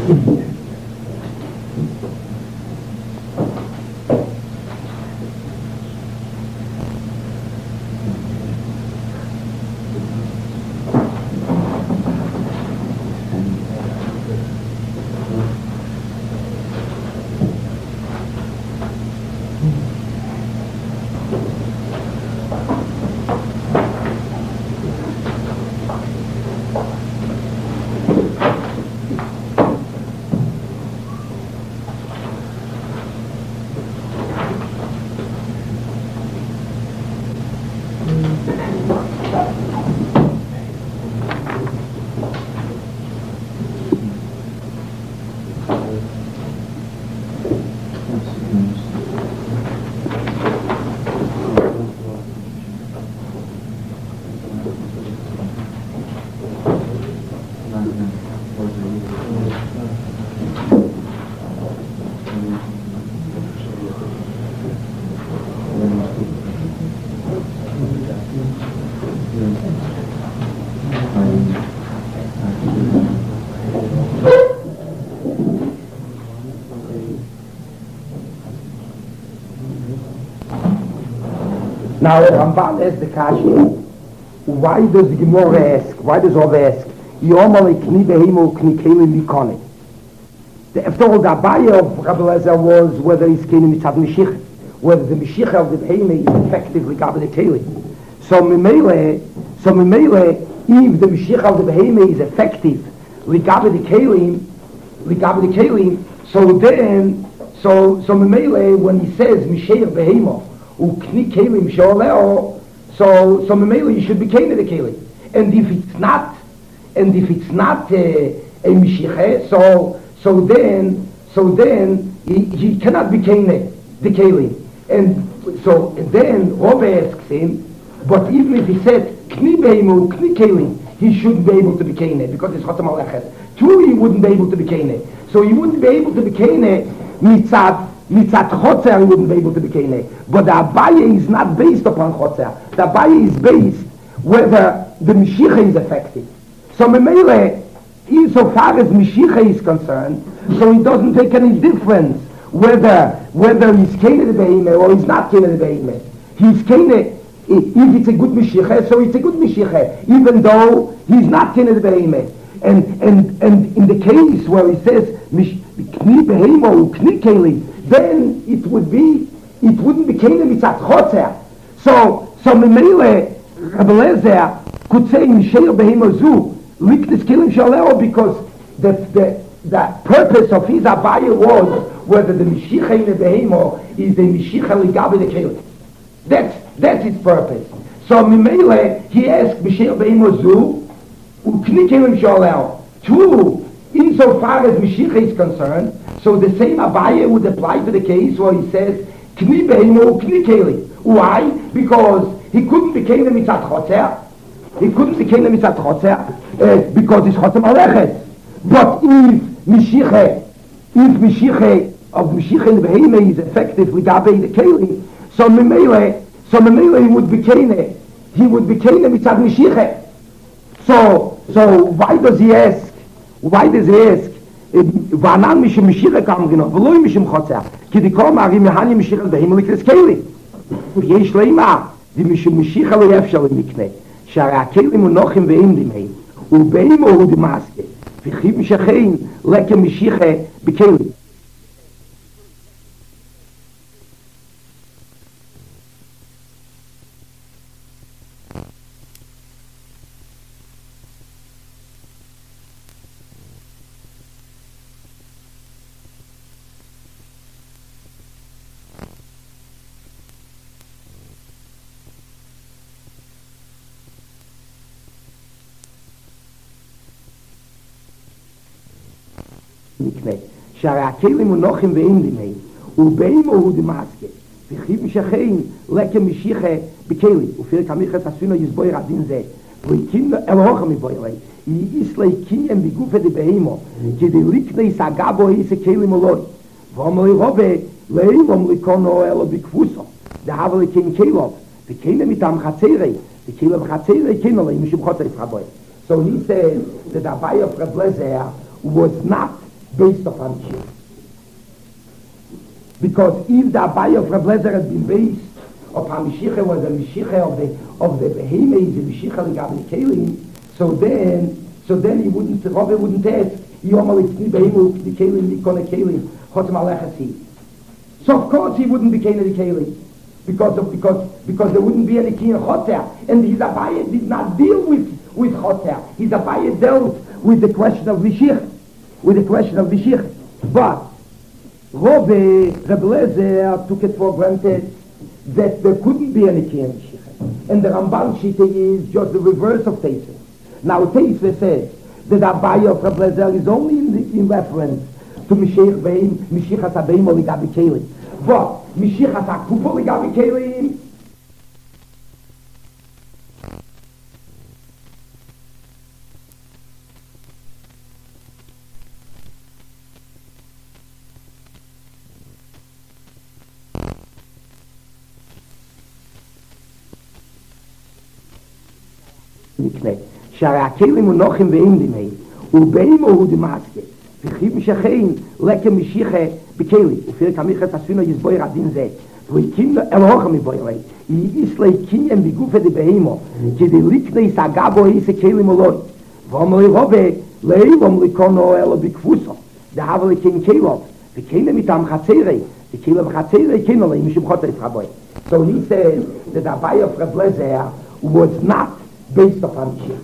Now, Ramban asks the question, why does the Gemara ask, why does Rav ask, Yomale kni behemo kni keli mikone? After all, the abaya of Rabbi Eliezer was whether he's keni mitzad Mashiach, whether the Mashiach of the behemo is effectively Gabi the Keli. So, Mimele, so Mimele, if the Mashiach of the behemo is effective, Gabi the Keli, Gabi the Keli, so then, so, so Mimele, when he says Mashiach behemo, ukni kelim sholeo, so so memeli you should be keli the keli, and if it's not, and if it's not uh, a mishiche, so so then so then he, he cannot be keli the keli, and so and then Rav asks him, but even if he said kni beimu kni kelim, he shouldn't be able to be keli because it's chotam alechet. Two, he wouldn't be able to be keli, so he wouldn't be able to be keli mitzad. Mitzat Chotzer he wouldn't be able to be Kene. But the Abaye is not based upon Chotzer. The Abaye is based whether the Mashiach is effective. So Memele, insofar as Mashiach is concerned, so it doesn't make any difference whether whether he's Kene the Behime or he's not Kene the Behime. He's Kene, if it's a good Mashiach, so it's a good Mashiach, even though he's not Kene the Behime. And, and, and in the case where he says, Kni Behimo, Kni Keli, then it would be, it wouldn't be Kene mitzat Chotzer. So, so Memele, Rabbi Eliezer could say, Misheir Behimo Zu, Liknis Kelim Shaleo, because the, the, the purpose of his Abaye was whether the Mishiach in the Behimo is the Mishiach Ligabi the Kelim. That's, that's its purpose. So Memele, he asked Misheir Behimo Zu, Ukni Kelim Shaleo, two, insofar as Mashiach is concerned, so the same Abaye would apply to the case where he says, Kni Behemo, Kni Keli. Why? Because he couldn't be Kene mitzat Chotzer. He couldn't be Kene mitzat Chotzer uh, because it's Chotam Alechet. But if Mashiach, if Mashiach of Mashiach in the Beheme is effective with Gabi the Keli, so Memele, so Memele he would be Kene. He would be Kene mitzat Mashiach. So, so why does he ask? Why does he ask? Vanan mishim Mashiach kam genau, v'loi mishim Chotzer. Ki dikom ari mehani Mashiach behimel ikres Keli. Yesh leima, di mishim Mashiach lo yefshel mikne. Shara Kelim unochim ve'im dimei. Ubeim oru di maske. V'chiv mishachein leke Mashiach bekeli. שהרי הכלים מונוחים ואין דימי ובאים אוהו דמאסקה וחיב משכן לקם משיחה בכלי ופרק המחץ עשינו יסבויר הדין זה ויקין אלוהך מבוירי יאיס להיקינם בגופה דבהימו כדי לקני סגה בו איסה כלים אלוהי ואומר לי רובה לאילום לקונו אלו בכפוסו דהבה לקין כלוב וכינם איתם חצרי וכלוב חצרי כינו להם משום חוצה יפרבוי. So he says that the Abaye of Rabbi Eliezer was not based upon Mashiach. Because if the Abaya of Reb Lezer had been based upon Mashiach was a Mashiach of the of the Behemoth, the Mashiach Ligabi Kelim, so then so then he wouldn't Rabbi wouldn't ask Yom Alitzni Behemoth the Kelim Nikon Kelim Chotem Alechasi. So of course he wouldn't be Kelim the Kelim because of because because there wouldn't be any Kelim Choter, and his Abaya did not deal with with Choter. His Abaya dealt with the question of Mashiach, with the question of Mashiach. But Rabbi Reb Lezer took it for granted that there couldn't be any Kiyam Mashiach. And the Ramban Shita is just the reverse of Teisva. Now Teisva says that the Abaya of Reb Lezer is only in, the, in reference to Mashiach Beim, Mashiach HaBeim or Ligabi Kelim. But Mashiach HaKufa Ligabi Kelim, שהרי הכלים הוא נוחם ואין דמי ובאים הוא דמאסקה וחיב משכן לקם משיחה בכלי ופרק המחת עשינו יסבויר הדין זה והקים אלוהה מבוירי יש לי קניין בגופה דבהימו כדי לקני סגה בו איזה כלים אלוהי ואומר לי רובה לאילום לקונו אלו בכפוסו דהבה לקין כלוב וכן מטעם חצרי וכלוב חצרי כן עלי משום חוטה יפרבוי. So he says that the Abaya of Reb Lezer was not based upon Mashiach.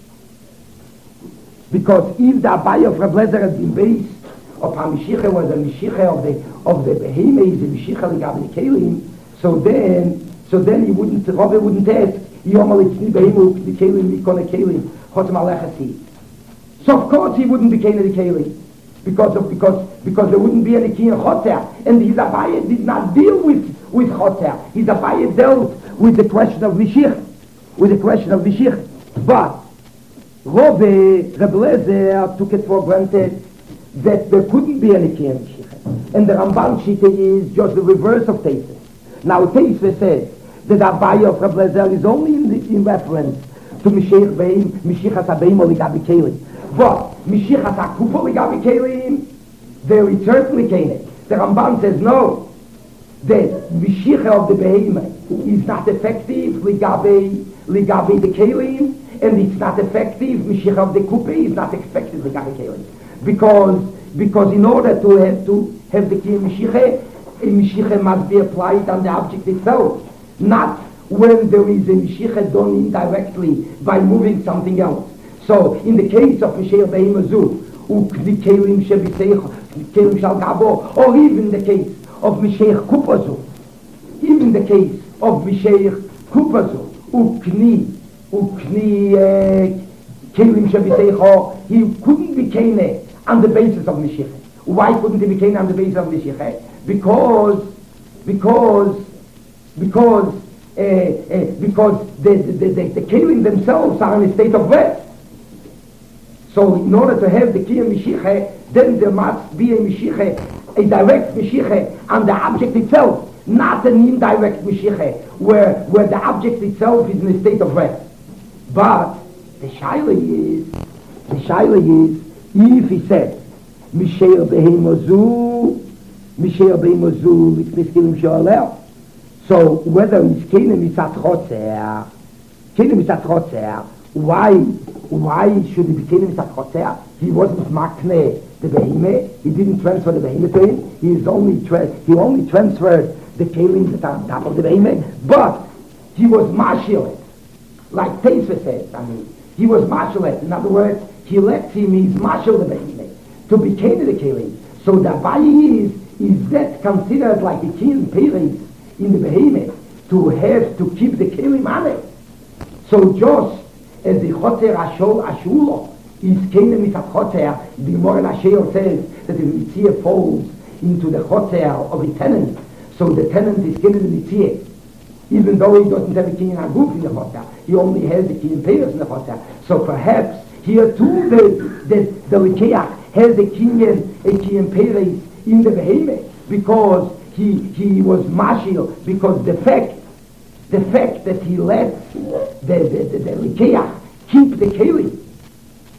Because if the Abaya of Reb Lezer had been based upon Mashiach was a Mashiach of the of the Behemoth, the Mashiach Ligabi Kelim, so then so then he wouldn't Rabbi wouldn't ask Yom Alitzni Behemoth the Kelim Mikon Kelim Chotem Alechasi. So of course he wouldn't be Kelim the Kelim because of because because there wouldn't be any Kiyam Choter, and his Abaya did not deal with with Choter. His Abaya dealt with the question of Mashiach, with the question of Mashiach. But Rabbi Reb Lezer took it for granted that there couldn't be any Kiyam Mashiach. And the Ramban Shita is just the reverse of Teisva. Now Teisva says that the Abaya of Reb Lezer is only in, the, in reference to Mashiach Beim, Mashiach HaBeim or Ligabi Kelim. But Mashiach HaKufa Ligabi Kelim, there it certainly can't. The Ramban says no, that Mashiach of the Behemoth is not effective Ligabi Ligabi the Kelim, and it's not effective Mashiach of the Kupa is not effective Ligabi Kelim. Because because in order to have to have the Kiyam Mashiach, a Mashiach must be applied on the object itself, not when there is a Mashiach done indirectly by moving something else. So in the case of Mashiach Behemoth, Ukli Kelim Shebiseich, Kelim Shal Gabo, or even the case of Mashiach Kupazu, even the case of Mashiach Kupazu, Ukni, Ukni Kelim Shebiseich, he couldn't be Kene on the basis of Mashiach. Why couldn't he be Kene on the basis of Mashiach? Because, because, because, uh, uh, because the, the, the, the Kelim themselves are in a state of rest. So in order to have the Kiyam Mashiach, then there must be a Mashiach, a direct Mashiach on the object itself, not an indirect Mashiach, where, where the object itself is in a state of rest. But the Shaila is, the Shaila is, if he said, Mishael Behemozu, Mishael Behemozu, Litnis Kelim Shoalel, so whether it's Kelim Mitzat Chotzer, Kelim Mitzat Chotzer, why why should he be Kelim Mitzat Chotzer? He wasn't Makne the Behemoth, he didn't transfer the Behemoth to him, he is only tra- he only transferred the Kelim that are on top of the Behemoth, but he was Mashiach, like Teisva says, I mean, he was Mashiach. In other words, he lets him, he's Mashal the Behemoth, to be Kelim the Kelim. So the Abaye is, is that considered like a Kiyam Peres in the Behemoth, to have to keep the Kelim on it. So just as the Choter Ashol Ashulo is Kelim Mitzat Choter, the Gemara in Ashel says that the Mitzvah falls into the Choter of a tenant, so the tenant is Kelim the Mitzvah. Even though he doesn't have a Kinyan Aguf in the Choter, he only has the Kiyam Peres in the Choter. So perhaps here too the the, the Likeach has a Kinyan, a Kiyam Peres in the Behemoth, because he he was Mashil, because the fact the fact that he let the the, the, the Likeach keep the Kelim,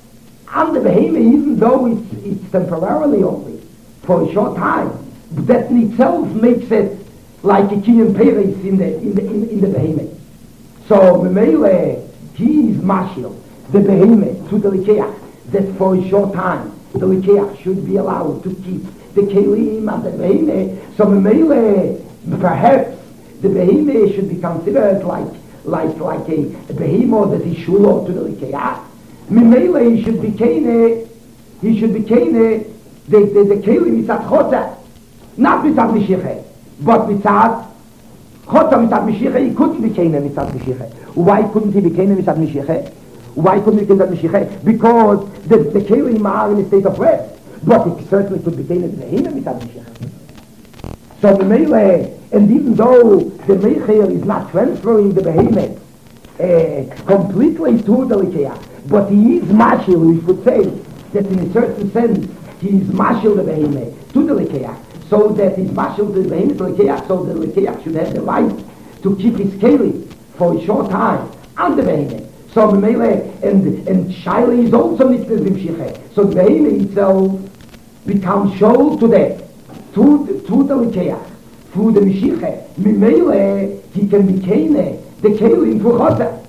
on the behemoth, even though it's, it's temporarily only, for a short time, that in itself makes it like a kinyan peres in the, in the, in, in the behemoth. So, Memele, he is mashil, the behemoth, to the Likeach, that for a short time, the Likeach should be allowed to keep the kelim and the behemoth. So, Memele, perhaps, the behemoth should be considered like, like, like a, a behemoth that is shulo to the Likeach. Memele, he should be kene, he should be kene, the, the, the kelim is at chotah, not mitzad Mishiche, but mitzad chotah mitzad Mishiche. He couldn't be kene mitzad Mishiche. Why couldn't he be kene mitzad Mishiche? Why couldn't he be kene mitzad Mishiche? Because the, the kelim are in a state of rest, but he certainly could be kene mitzad Mishiche. So Memele, and even though the Mecher is not transferring the behemoth uh, completely to the Likeach, but he is mashil, we could say that in a certain sense he is mashil the behemoth to the Likeach, so that he's mashil the behemoth to the Likeach, so the Likeach should have the right to keep his keli for a short time on the behemoth. So Memele, and and Shaila is also nicht the Zimshiche, so the behemoth itself becomes shol to that, to, to the Likeach, through the Mishiche. Memele, he can be kene, the keli for chotah.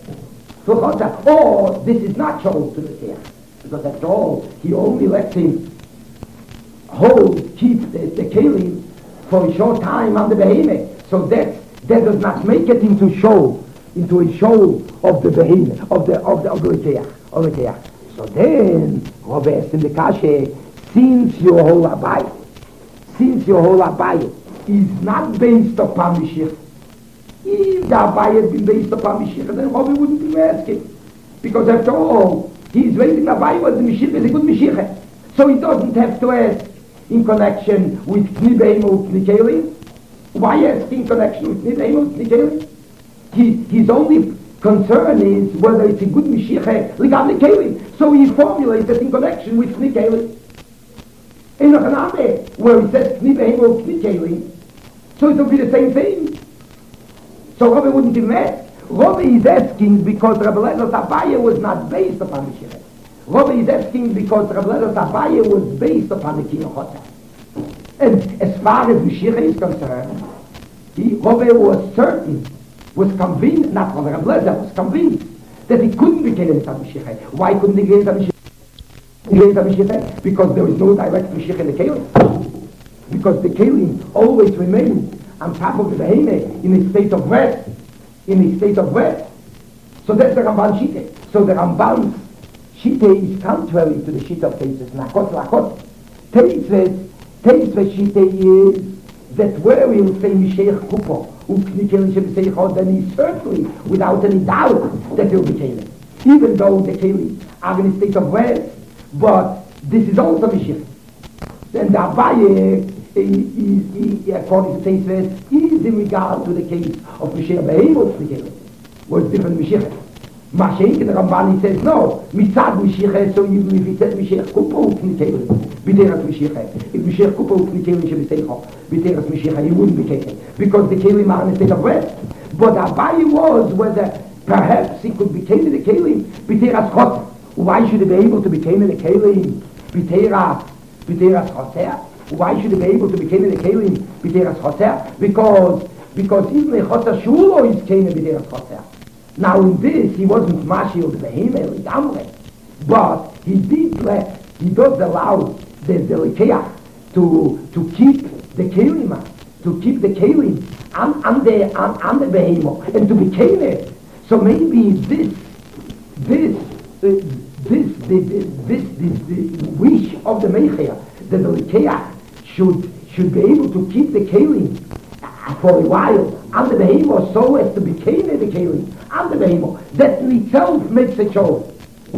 Oh, this is not shown to the Likeach, because after all, he only lets him hold, keep the, the kelim for a short time on the behemoth. So that that does not make it into show, into a show of the behemoth, of the of the of the Likeach, of the Likeach. So then, Rabbi asked in the kashe, since your whole abayit, since your whole abayit is not based upon Mashiach, if the Abayit had been based upon Mashiach, then Rabbi wouldn't be asking. Because after all, he's raising Abayit was the Mashiach, is a good Mashiach. So he doesn't have to ask in connection with Kni Behemoth Kni Kelim. Why ask in connection with Kni Behemoth Kni Kelim? He, his only concern is whether it's a good Mashiach Ligam Kelim. So he formulates it in connection with Kni Kelim. In Nachaname, where he says Kni Behemoth Kni Kelim, so it will be the same thing. So Rabbi wouldn't even ask. Rabbi is asking because Rabbi Lezer Abaye was not based upon the Shireh. Rabbi is asking because Rabbi Lezer Abaye was based upon the Kinyan Chotah. And as far as the Shireh is concerned, he, Rabbi was certain, was convinced, not Rabbi Lezer, was convinced that he couldn't be Kinyan Chotah. Why couldn't he get Kinyan Chotah? Because there is no direct Mashiach in the Kelim. Because the Kelim always remain on top of the behemoth in a state of rest, in a state of rest. So that's the Ramban Shite. So the Ramban's Shite is contrary to the Shite of Teisves, Nakot Lakot. Teisves, Teisves Shite is that where we will say Misheich Kupo, Uknikel Shebeseichot, then he certainly, without any doubt, that he'll be Kelim. Even though the Kelim are in a state of rest, but this is also Misheich. Then the Abaye, is, according to Teisves, is in regard to the case of Mashiach Behemoth Kni was different Mashiach. Mashiach, the Ramban says, no, Mitzad Mashiach, so even if he says Mashiach Kupo Kni Kelim, B'deras Mashiach, if Mashiach Kupo Kni Kelim Shebeseichot, B'deras Mashiach, he wouldn't be Kelim, because the Kelim are in a state of rest. But Abaye was whether perhaps he could be Kelim the Kelim, B'deras Chotah. Why should he be able to be Kelim the Kelim, B'deras, B'deras Chotah? Why should he be able to be Kelim the Kelim B'deras Chotah? Because because even the Chotah Shulo is Kelim B'deras Chotah. Now in this he wasn't Mashil the Behemoth Ligamre, but he did let he does allow the, the Likeach to to keep the Kelim, to keep the Kelim on, on the on, on the Behemoth and to be Kelim. So maybe this this uh, this the, this this the wish of the Mecher that the Likeach should should be able to keep the Kelim for a while on the Behemoth so as to be Kelim the Kelim on the Behemoth. That in itself makes a show.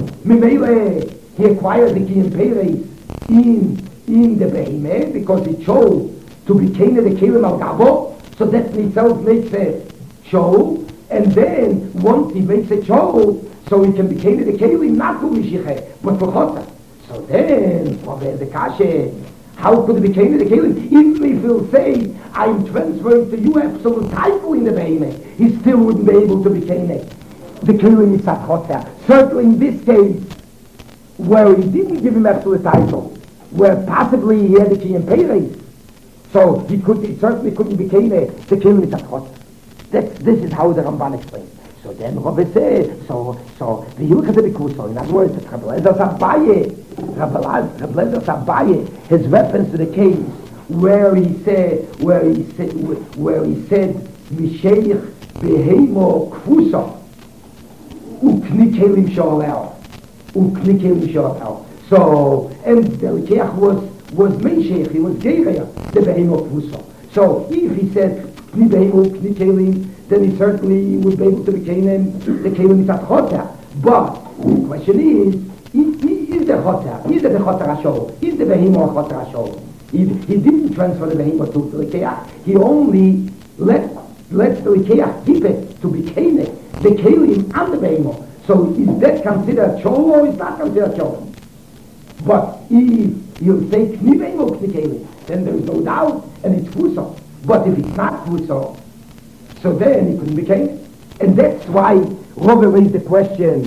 Memele, he acquired the Kinyan Peres in in the Behemoth because it showed to be Kelim the Kelim al Gabo, so that in itself makes a show. And then once he makes a show, so he can be Kelim the Kelim not for Mishiach but for Chotah. So then, for the Kashe, how could it be Kelim the Kelim? Even if he'll say, I'm transferring to you absolute title in the Behemoth, he still wouldn't be able to be Kelim the Kelim is Chotah. Certainly in this case, where he didn't give him actually a title, where possibly he had a key and pay raise. So he could, he certainly couldn't be Kene, the Kene with a That's, this is how the Ramban explains. So then Rabbi says, so, so, the Hilchah de Bikuso, in other words, Rabbi Lezer Abaye, Rabbi Lezer Abaye, his reference to the case where he said, where he said, where he said, Misheich Beheimo Kfuso, Uknikelim Sholel, Uknikelim Sholel. So, and the Lekeach was, was Mesheich, he was Geireh, the Beheimo Kfuso. So, if he said, Kni Beheimo Uknikelim, then he certainly would be able to be Kelim, the Kelim Mitzat Choter. But the question is, is, is the Choter, is the Choter HaShol, is the Behemoth Choter HaShol? He, he didn't transfer the Behemoth to the Lekeach. He only let, let the Lekeach keep it to be Kelim, the Kelim and the Behemoth. So is that considered Shol or is not considered Shol? But if you say Kni Behemoth Kni Kelim, then there is no doubt, and it's Fuso. But if it's not Fuso, so then he couldn't be Kene. And that's why Rabbi raised the question,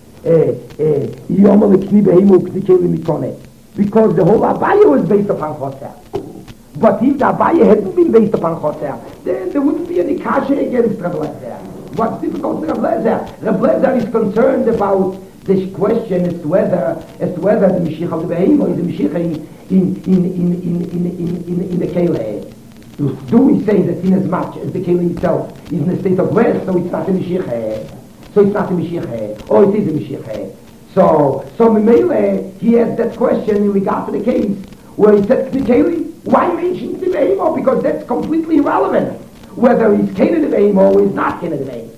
Yom Lekni Behemoth Kni Kelim Mikone. Because the whole Abaya was based upon Choser. But if the Abaya hadn't been based upon Choser, then there wouldn't be any kasha against Rabbi Lezer. What's difficult with Rabbi Lezer? Rabbi Lezer is concerned about this question as to whether, as to whether the Mashiach of the Behemoth is the Mashiach in, in, in, in, in, in, in, in the Kele. Do we say that in as much as the Keli itself is in a state of rest, so it's not a Mashiach, so it's not a Mashiach, or it is a Mashiach. So, so Memele, he has that question in regard to the case where he said to the Keli, why mention the Behemoth? Because that's completely irrelevant, whether he's Keli the Behemoth or he's not Keli the Behemoth.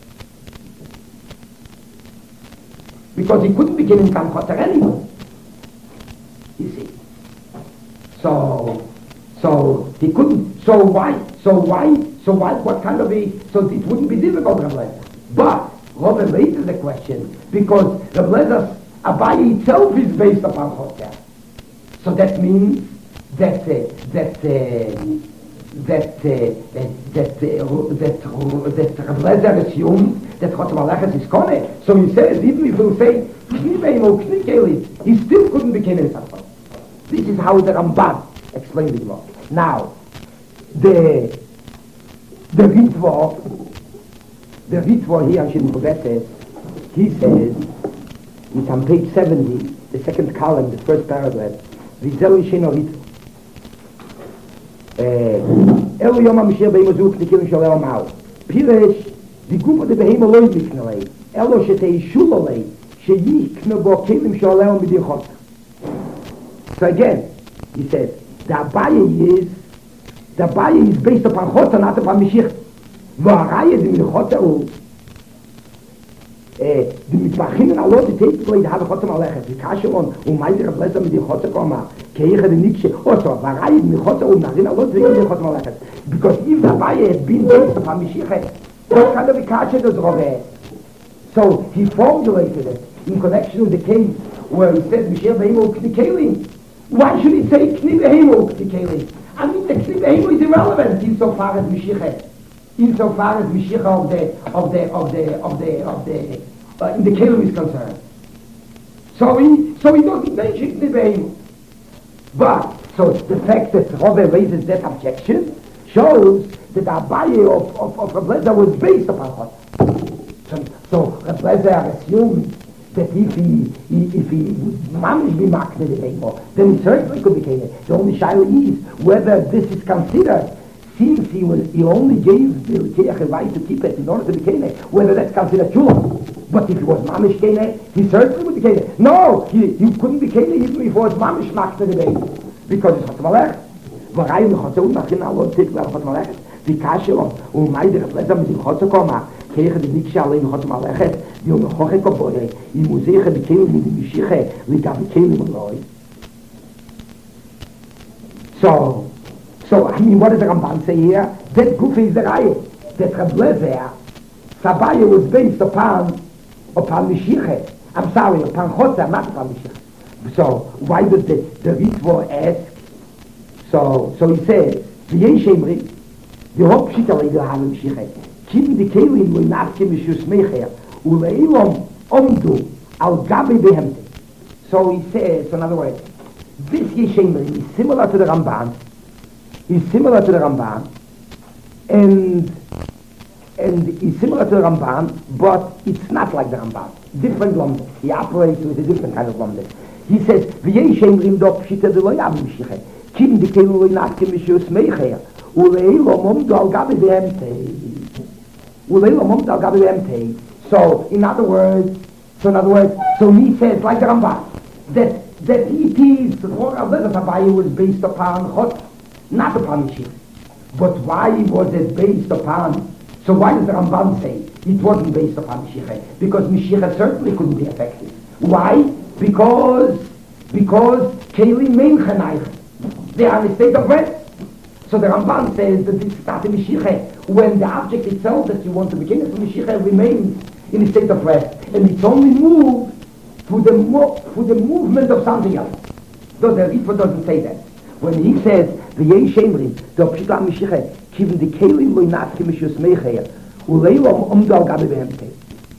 Because he couldn't be Keli Tam Choter anyway. You see. So, so he couldn't. So why? So why? So why? What kind of a? So it wouldn't be difficult, Rabbi Lezer. But Rabbi raises the question because Rabbi Lezer's Abaya itself is based upon Choter. So that means that uh, that uh, that uh, that uh, that that Rabbi Lezer assumes that Choter Malachas is Kone. So he says even if he'll say Kni Behemoth Kni Kelim, he still couldn't be Kene. This is how the Ramban explained it more. Now. The the Ritva, the Ritva here, I shouldn't forget it, he says, it's on page seventy, the second column, the first paragraph, V'zeu Sheno Ritva. Elu Yom HaMashiach Behemoth Zu Kni Kelim Sholei Omau. Piresh, the Gufa de Behemoth Lo Yidlikne Lei, Elo Shetei Shula Lei, Sheyikne Bo Kelim Sholei Om B'di Choter. So again, he says, the Abaya is the Abaya is based upon Choter, not upon Mashiach. V'haraya the Choter, the Mitbachim and Allah, the take place have a Choter Malachet. The Kashelon, Umaydi Rabbi Lezer with the Choter Koma, Keicha the Nikshe. Also, V'haraya the Choter, Umaydi Allah, the Choter Malachet. Because if the Abaya had been based upon Mashiach, what kind of a Kashe does Rabbi? So he formulated it in connection with the case where he said Mashiach Behemoth Kni Kelim. Why should he say Kni Behemoth Kni Kelim? I mean, the Kni Behemoth is irrelevant insofar as Mashiach, insofar as Mashiach of the of the of the of the of the uh, in the Kelim is concerned. So he so he doesn't mention Kni Behemoth. But so the fact that Rabbi raises that objection shows that the Abaya of of of Rabbi Lezer was based upon what. So, so Rabbi Lezer assumed that if he, he if he would manage to be makne the Behemoth, then he certainly could be Kene. The only shaila is whether this is considered, since he was he only gave the Lekeach a right to keep it in order to be Kene, whether that's considered Shula. But if he was mamish Kene, he certainly would be Kene. No, he, he couldn't be Kene even if he was mamish makne the Behemoth, because it's Choter Malachet. V'haraya the Choter Unachin Allah take the Choter Malachet. The Kashelon, Umaydi Rabbi Lezer with the Choter Koma. Keicha the Nikshe Alei Choter Malachet, the Omechoche Koboye, in Muzeche the Kelim with the Mishiche, Ligav the Kelim Aloi. So, so, I mean, what does the Ramban say here? That Gufa is the Raya. That Rabbi Lezer, Sabaya was based upon, upon Mishiche. I'm sorry, upon Choter, not upon Mishiche. So, why does the, the Ritva ask? So, so he says, V'yei Shemri, the Hopshita Legal Halim Mishiche. Kim the Kelim will not give Mishus Mecher, Uleilom Omdu, Al Gabi Behemte. So so he says, in other words, this Yeshemrim is similar to the Ramban, is similar to the Ramban, and and is similar to the Ramban, but it's not like the Ramban. Different Lomdes. He operates with a different kind of Lomdes. He says, V'yeshemrim do pshita de lo yavim shiche, kim dikelu lo inatke mishus meicher, uleilo momdo al gabi v'emtei. Uleilo momdo al gabi v'emtei. So, in other words, so in other words, so he says, like the Ramban, that that it is, the Torah of the Tabayi was based upon Chot, not upon Mashiach. But why was it based upon? So why does the Ramban say it wasn't based upon Mashiach? Because Mashiach certainly couldn't be effective. Why? Because because Kelim Mein Chanayich, they are in a state of rest. So the Ramban says that this is not a Mashiach when the object itself that you want to begin with Mashiach remains in a state of rest, and it's only moved through the mo- through the movement of something else. Though the Ritva doesn't say that. When he says V'yei Shemrim, the Pshita Mashiach, Kivin the Kelim lo inatke mishus meicher, uleilo omdo al gabi v'emtei.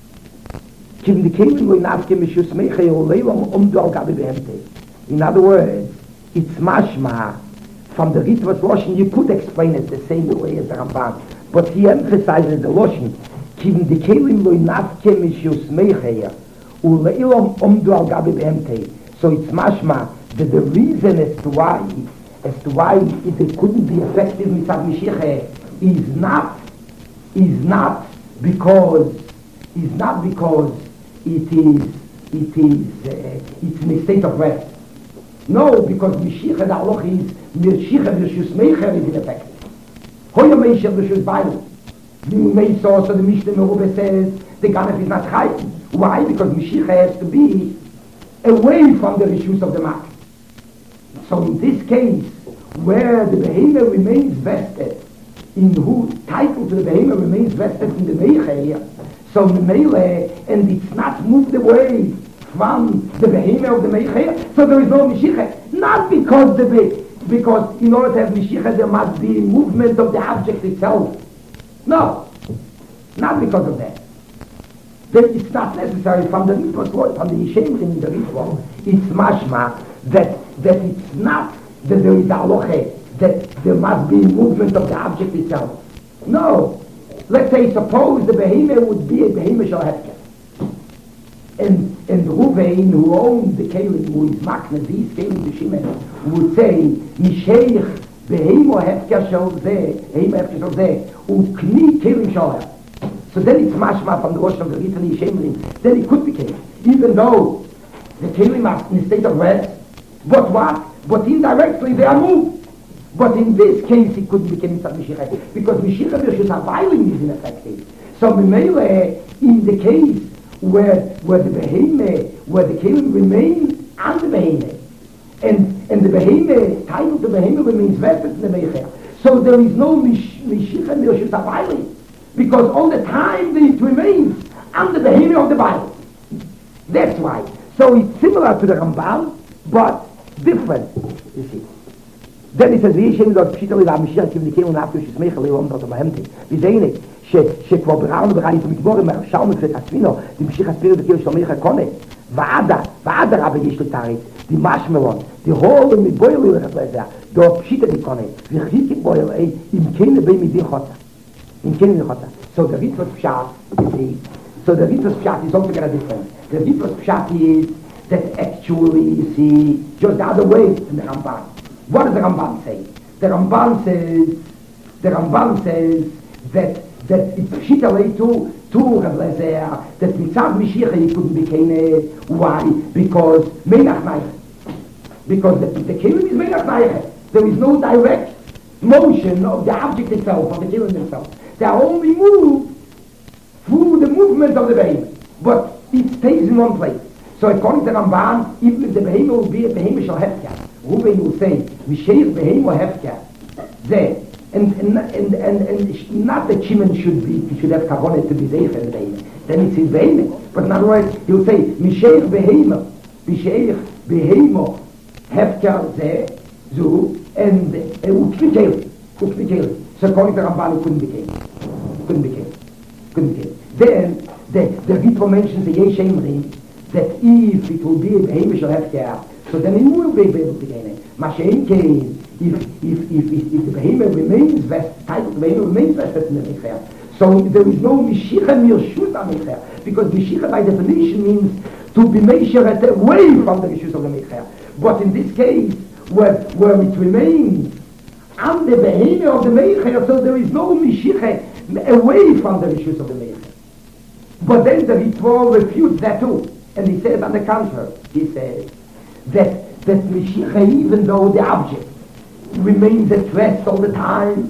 Kivin the Kelim lo inatke mishus meicher, uleilo omdo al gabi v'emtei. In other words, it's mashma. From the Ritva's Loshen, you could explain it the same way as the Ramban, but he emphasizes the Loshen. Kivin the Kelim lo inatke mishus meicher, uleilo omdo al gabi v'emtei. So it's mashma that the reason as to why as to why it, it couldn't be effective mitzad Mashiach is not is not because is not because it is it is uh, it's in a state of rest. No, because Mashiach the halach is Mashiach v'shus meicher is ineffective. Hoya Mashiach v'shus Bible. The Meisha, so the Mishnah Merubah says the Ganef is not chayv. Why? Because Mashiach has to be away from the rishus of the mark. So in this case, where the behemoth remains vested, in whose title to the behemoth remains vested in the meicher, so Memele, and it's not moved away from the behemoth of the meicher, so there is no Mashiach. Not because the be- because in order to have Mashiach there must be movement of the object itself. No, not because of that. Then it's not necessary from the Ritva's word, from the Yeshemrim in the Ritva. It's mashma that that it's not that there is a halacha that there must be movement of the object itself. No. Let's say, suppose the behemoth would be a behemoth shall hefker. And and Ruvain, who owned the kelim, who is makna these kelim to Shimon, would say, Misheich behemoth hefker shall zeh, behemoth hefker shall zeh, ukni kelim shall hefker. So then it's mashma from the Rosh of the Ritva Yeshemrim. Then it could be kelim, even though the kelim are in a state of rest. But what? But indirectly they are moved. But in this case it couldn't be kelim tzad Mashiach because Mashiach v'shus habaylim is ineffective. So Memele, in the case where where the behemoth, where the kelim remain on the behemoth, and and the behemoth title to behemoth remains vested in the meicher. So there is no Mashiach v'shus habaylim. Because all the time it remains on the behemoth of the Bible. That's why. So it's similar to the Ramban, but different, you see. Then he says, "V'yeshem dot pshita le'la Mashiach kivnikenu nafku shesmeicha le'om dot amahemti." V'zeine, שכבר ביררנו בראית ומדבורים מהרשלנו לפני עצמנו, דמשיך הספירת בקיר של מלך הקונה, ועדה, ועדה רבי יש לתארית, דמשמלון, דהול ומבויר ללכת לזה, דו פשיטה דקונה, וכי כבויר, אם כן לבי מדין חוצה. אם כן לבי חוצה. So the Ritva's Pshat, you see, so the Ritva's Pshat is altogether different. The Ritva's Pshat is that actually, you see, just the other way in the Ramban. What does the Ramban say? The Ramban says, the Ramban says that that it's Pshita way to to Rav Lezer, that mitzad Mashiach he couldn't be kene. Why? Because Meinach Neiche. Because the, the kelim is Meinach Neiche. There is no direct motion of the object itself, of the kelim themselves. They are only moved through the movement of the behemoth, but it stays in one place. So according to Ramban, even if the behemoth will be a behemoth shall hefker, Ruben will say, Misheich behemoth hefker, there. And, and, and, and, and not that Shimon should be, he should have kavonet to be zeicher in the behemoth. Then it's his behemoth. But in other words, he'll say, Misheich behemoth, Misheich behemoth hefker there, so, and uknikel, uknikel. So according to Ramban, it couldn't be killed. Couldn't be killed. Couldn't be killed. Then, the, the Ritva mentions the Yesh Emrim, that if it will be a behemoth hefker, so then it will be able to gain it. Mashen case, if, if, if, if, if the behemoth remains vested, type of the behemoth remains vested in the Mecher, so there is no Mishicha Mirshut HaMecher, because Mishicha by definition means to be measured away from the Rishus of the Mecher. But in this case, where, where it remains on the behemoth of the Mecher, so there is no Mishicha away from the Rishus of the Mecher. But then the Ritva refutes that too. And he says on the contrary, he says that, that Mishicha, even though the object remains at rest all the time,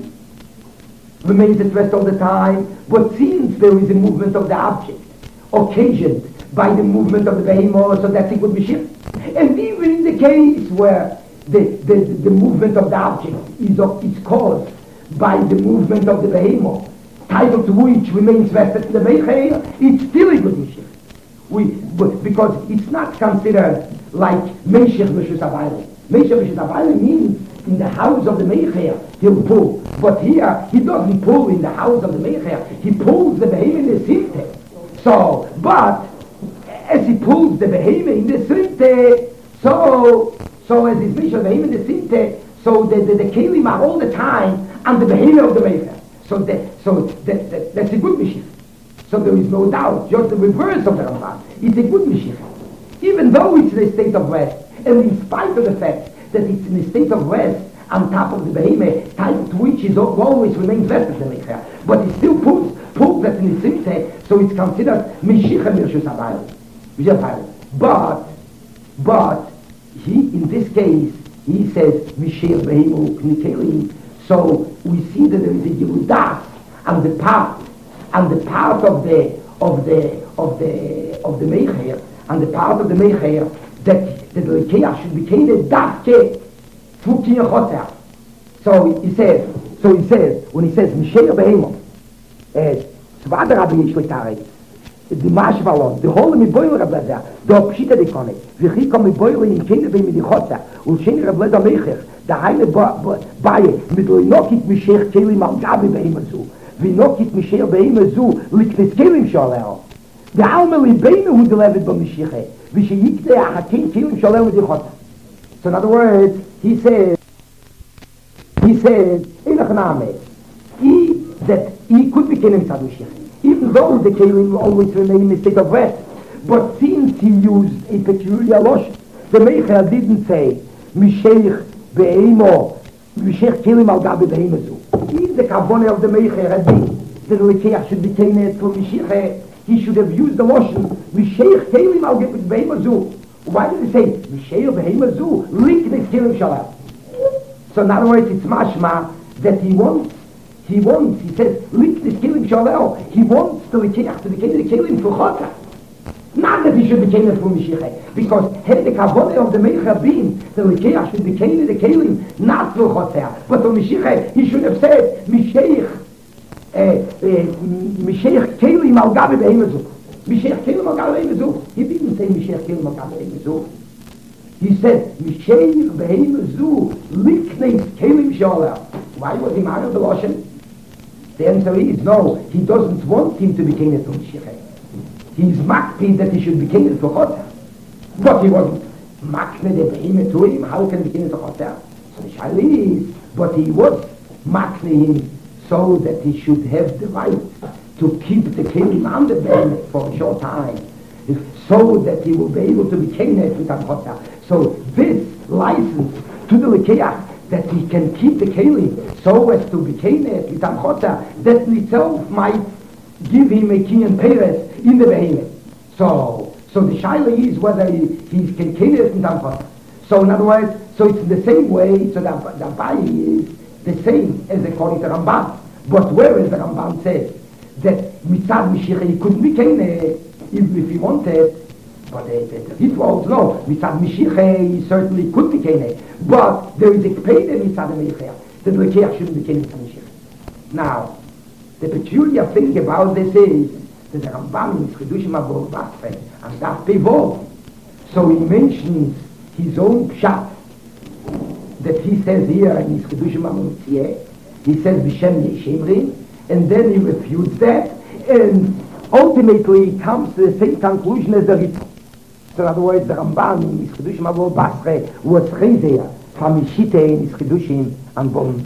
remains at rest all the time, but since there is a movement of the object, occasioned by the movement of the behemoth, so that's a good Mishicha. And even in the case where the, the, the movement of the object is, of, is caused by the movement of the behemoth, title to which remains vested in the Mecher, it's still a good Mishicha. We, but because it's not considered like Meshech Meshus Abayla. Meshech Meshus Abayla means in the house of the Mecher he'll pull. But here he doesn't pull in the house of the Mecher, he pulls the behemoth in the Simte. So, but as he pulls the behemoth in the Simte, so so as he's Meshech behemoth in the Simte, so the, the, the Kelim are all the time on the behemoth of the Mecher. So, that, so that, that, that's a good Mishicha. So there is no doubt, just the reverse of the Ramban. It's a good Mishicha. Even though it's in a state of rest, and in spite of the fact that it's in a state of rest on top of the behemoth, type to which is always remains vested in the Mecher, but it still pulls, pulls that in the Simte, so it's considered Mishicha Mirshus Abayla. But, but, he, in this case, he says, Mishiach Behemoth Nikelim. So we see that there is a Yehudas on the part, on the part of the of the of the of the Mecher, on the part of the Mecher that that the Lekeach should be kind Dafke Fuki Choter. So he says, so he says when he says Mishiach Behemoth, as Zvada Rabbi Yishlitare, the Mashvalon, the whole Miboil Rablaza, the Pshita de Kone, Vichiko Miboil in Kinde Behemoth Choter, und Sheni Rablaza Mecher. Der Heile Baie, mit Loinokit Mishiach Kelim al Gabi Behemoth zu. Vinokit Mishiach Behemoth zu, liegt es Kelim Shalel. Der Alme Libeinu hu delevet ba Mishiach. Vishayikte Achakim Kelim Shalel with Yichot. So in other words, he said, he said, Elach Name, he, that he could be Kelim Tzad Mishiach. Even though the Kelim will always remain in a state of rest. But since he used a peculiar losh, the Mecher didn't say, Mishiach Behemoth, Mishiach Kelim al Gabi Behemoth zu. If the Kavone of the Mecher had been that the Lekeach should be taken for Mishiach, he should have used the lotion Mishiach Kelim al Gabi Behemoth zu. Why did he say Mishiach Behemoth zu? Lik this Kelim Shalal. So in other words, it's mashma that he wants, he wants, he says, Lik this Kelim Shalal. He wants the Lekeach to be taken the Kelim for Chotah. Not that he should be taken for Mishiach, because had the Kavone of the Mecher been the Lekeach should be taken the Kelim not for Chotah, but for Mishiach he should have said Mishiach Mishiach Kelim al Gabi Behemoth zu. Mishiach Kelim al Gabi Behemoth zu. He didn't say Mishiach Kelim al Gabi Behemoth zu. He said Mishiach Behemoth zu Liknes Kelim Shalel. Why was he mad at the Lashon? The answer is no, he doesn't want him to be taken for Mishiach. He's makpid that he should be king for Chotah. But he wasn't makpid the behemoth to him. How can he be king for Chotah? So the Shaili is, but he was makpid him so that he should have the right to keep the king on the behemoth for a short time, so that he will be able to be king with Chotah. So this license to the Lekeach that he can keep the kelim so as to be king with Chotah, that in itself might give him a king and Peres in the behemoth. So, so the shaila is whether he, he's continuous in Tamchot. So in other words, so it's in the same way, so the, the Abaye is the same as according to Ramban. But whereas the Ramban says that Mitzad Mishiach he couldn't be king even if he wanted, but the, the, the Hitwald, no, Mitzad Mishiach he certainly could be king. But there is a Kpede Mitzad Mishiach, the Lekeach shouldn't be king with Mishiach. Now, the peculiar thing about this is that the Rambam in his Chidushim Abol Basfe and that Pevov, so he mentions his own pshat that he says here in his Chidushim Abol Tziyeh. He says B'Shem Yeshimri, and then he refutes that, and ultimately he comes to the same conclusion as the Ritva. So in other words, the Ramban in Ischidushim Avol Basre was Chezer from Ishite in Ischidushim and Bolin.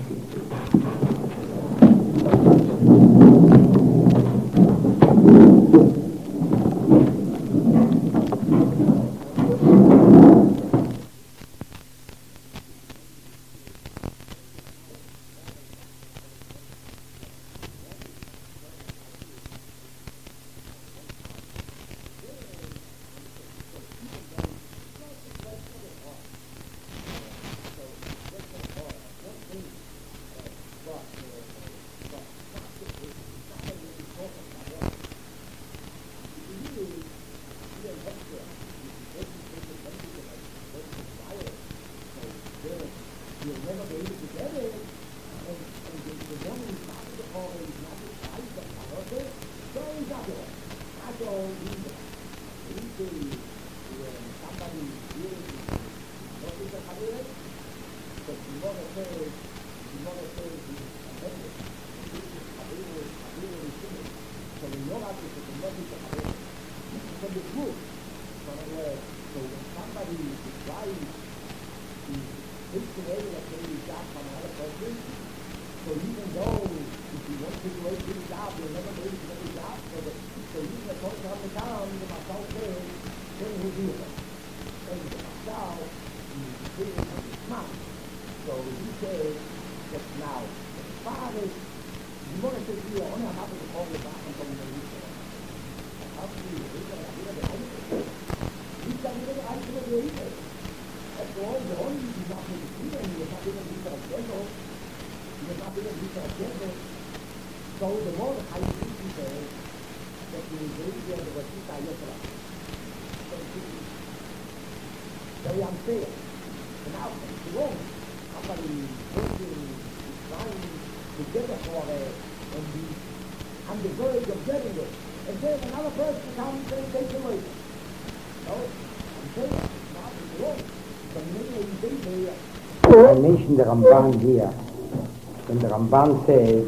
I mentioned the Ramban here. When the Ramban says,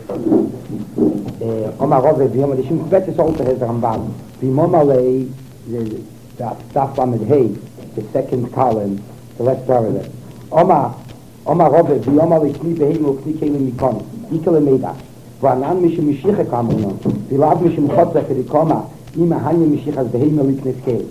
Omar Rove, V'yom Adishim, better also has the Ramban. V'yom Alei, the Daf Lamed Hey, the second column, the left part of it. Omar, Omar Rove, V'yom Alei, Shni Behemu, Kni Kelim Mikon, Ikele Meida. V'anan Mishim Mishiche Kamunon, V'lav Mishim Chotzeh Kedikoma, Ima Hanya Mishichas Behemu Liknes Kelim.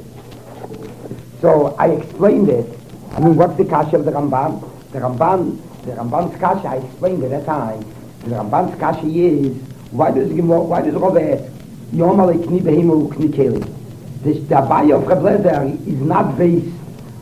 So I explained it. I mean, what's the kasha of the Ramban? The Ramban, the Ramban's kasha, I explained at that time. The Ramban's kasha is, why does why does Rov ask, Yom Alei Kni Behemu Kni Kelim? The Abaya of Reb Lezer is not based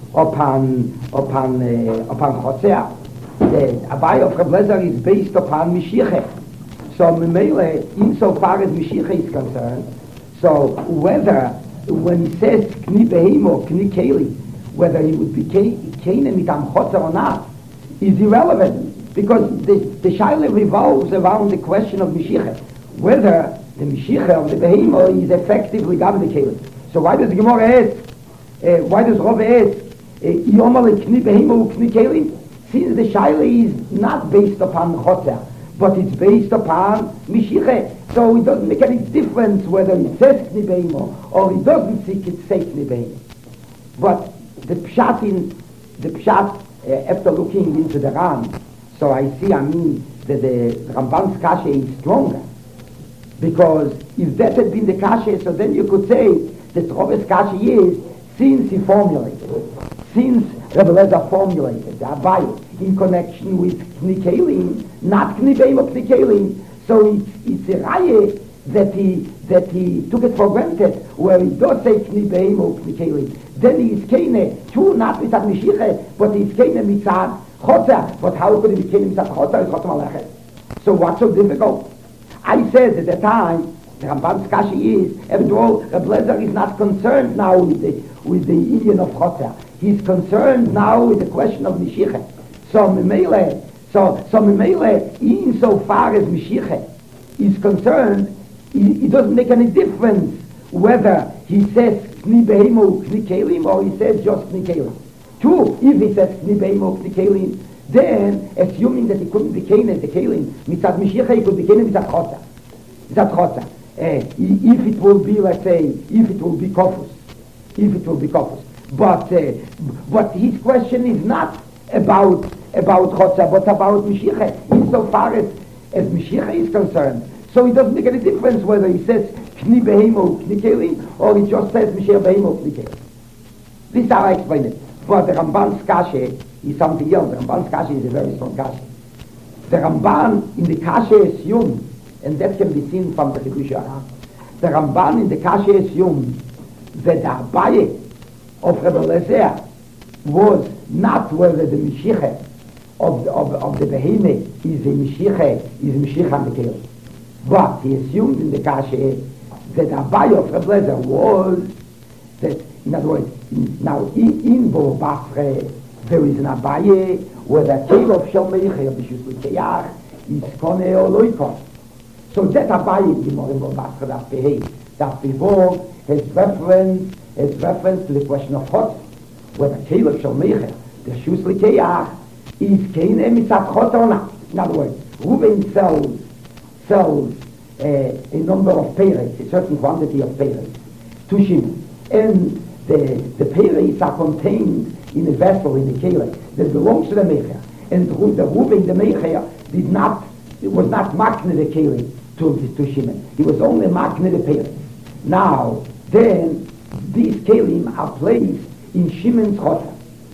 upon upon uh, upon Chotzeh. The Abaya of Reb Lezer is based upon Mishiche. So Memele, insofar as Mishiche is concerned, so whether when he says Kni Behemu Kni Kelim, whether he would be Kainen mit am Chotzeh or not, is irrelevant, because the, the Shaila revolves around the question of Mishiche, whether the Mishiche of the Behemo is effectively Gam the Kelim. So why does the Gemara ask, uh, why does Rov ask, Yom Alei Kni Behemo Kni Kelim? Since the Shaila is not based upon Chotzeh, but it's based upon Mishiche, so it doesn't make any difference whether he says Kni Behemo or he doesn't say Kni Behemo. But the Pshat in the Pshat, uh, after looking into the Ran, so I see, I mean, that the Ramban's kasha is stronger. Because if that had been the kasha, so then you could say that Rov's kasha is, since he formulated, since Rebbe Lezer formulated the Abayit in connection with Kni Kelim, not Kni Behemo Kni Kelim, so it's, it's a raya that he that he took it for granted, where he does say Kni Behemo Kni Kelim. Then he is Keine, true, not with Mishiche, but he is Keine mitzad Chotzeh. But how could he be Keine mitzad Chotzeh? It's Chotzeh Malechet. So what's so difficult? I said at the time, the Ramban's kasha is, after all, Reb Lezer is not concerned now with the with the Indian of Chotzeh. He's concerned now with the question of Mishiche. So Memele, so so Memele, insofar as Mishiche is concerned, it, it doesn't make any difference whether he says Kni Behemo Kni Kelim or he says just Kni Kelim. True, if he says Kni Behemo Kni Kelim, then assuming that he couldn't be Kelim, the Kelim, mitzad Mishiche, he could be Kelim mitzad Chotzeh. Mitzad Chotzeh. Uh, if it will be, let's say, if it will be Kofus, if it will be Kofus. But uh, but his question is not about about Chotzer, but about Mashiach, insofar as, as Mashiach is concerned. So it doesn't make any difference whether he says Kni Behemo, Kni Kelim, or he just says Mashiach Behemo, Kni Kelim. This is how I explain it. But the Ramban's Kashe is something else. The Ramban's Kashe is a very strong Kashe. The Ramban in the Kashe assumed, and that can be seen from the Chidush HaRam, the Ramban in the Kashe assumed that the Abaye of Rebbe Lezer was not whether the Mashiach of the, of, of the Beheme is a Mashiach, is a Mashiach on the Kelim. But he assumed in the Kashe that the Abaye of Rebbe Lezer was that, in other words, in, now in, in Bo Basre there is an Abaye where the Keil of Shel Meicher B'Shus L'Keyach is Kone or Loikon. So that Abaye in Bo Basre that Behei, that Bivor has reference, has reference to the question of Chotzer, where the Keil of Shel Meicher, the Shus L'Keyach, is Kene Mitzat Chotzer or not. In other words, Reuben sells, sells uh, a number of Peretz, a certain quantity of Peretz, to Shimon. And the, the Peretz are contained in a vessel, in a Keile, that belongs to the Meicher. And the Reuben, the Meicher, did not, it was not makne the Keile to, to Shimon. He was only makne the Peretz. Now, then, these Kelim are placed in Shimon's Chotzer.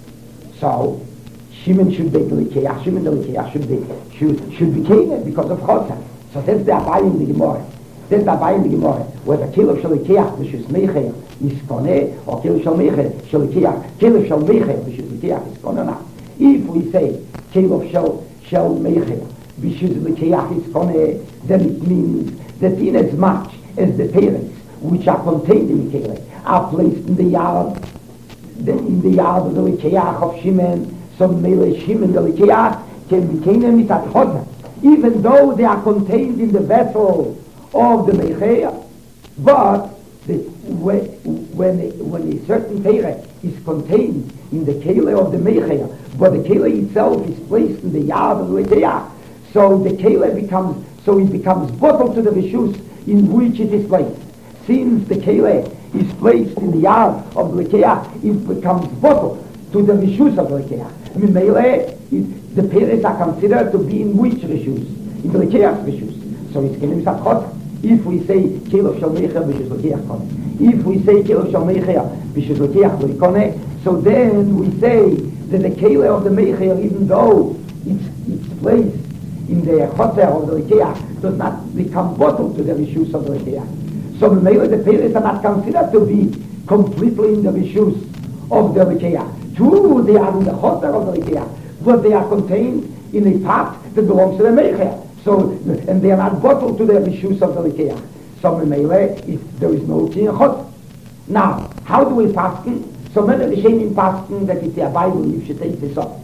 So, Shimon should be the Keach, Shimon the Keach should be, should, should be Keile because of Chotzer. So that's the Abaye in the Gemara. That's the Abaye in the Gemara. Where the Keil of Shel L'Keach, which is Meicher, is Koneh, or Keil of Shel Meicher, Shel L'Keach, Keil of Shel Meicher, which is L'Keach, is Koneh now. If we say Keil of Shel, Shel Meicher, which is L'Keach, is Koneh, then it means that in as much as the Peretz, which are contained in the Keil, are placed in the yard, the, in the yard of the L'Keach of Shimon, so Mele Shimon the L'Keach can be Keinem Mitzat Chotzer, even though they are contained in the vessel of the Meicher, but the, when, when, a, when a certain Peretz is contained in the Keile of the Meicher, but the Keile itself is placed in the yard of the L'Keach, so the Keile becomes, so it becomes bottled to the Rishus in which it is placed. Since the Keile is placed in the yard of the L'Keach, it becomes bottled to the Rishus of the L'Keach. I mean, Meile, the Peretz are considered to be in which Rishus? In the L'Keach's Rishus. So it's Kelim Mitzat Chotzer. If we say Keil of Shel Meicher, which is L'Keach Koneh. If we say Keil of Shel Meicher, which is L'Keach Koneh, so then we say that the Keil of the Meicher, even though it's, it's placed in the Chotzer of the L'Keach, does not become bottled to the Rishus of the L'Keach. So maybe the Peretz are not considered to be completely in the Rishus of the L'Keach. True, they are in the Chotzer of the L'Keach, but they are contained in a part that belongs to the Meicher. So, and they are not bottled to the Rishus of the L'Keach. So, Memele, if there is no Kin Chotzer. Now, how do we fasten? So many Rishonim fasten that it's a Bible, if you take this up.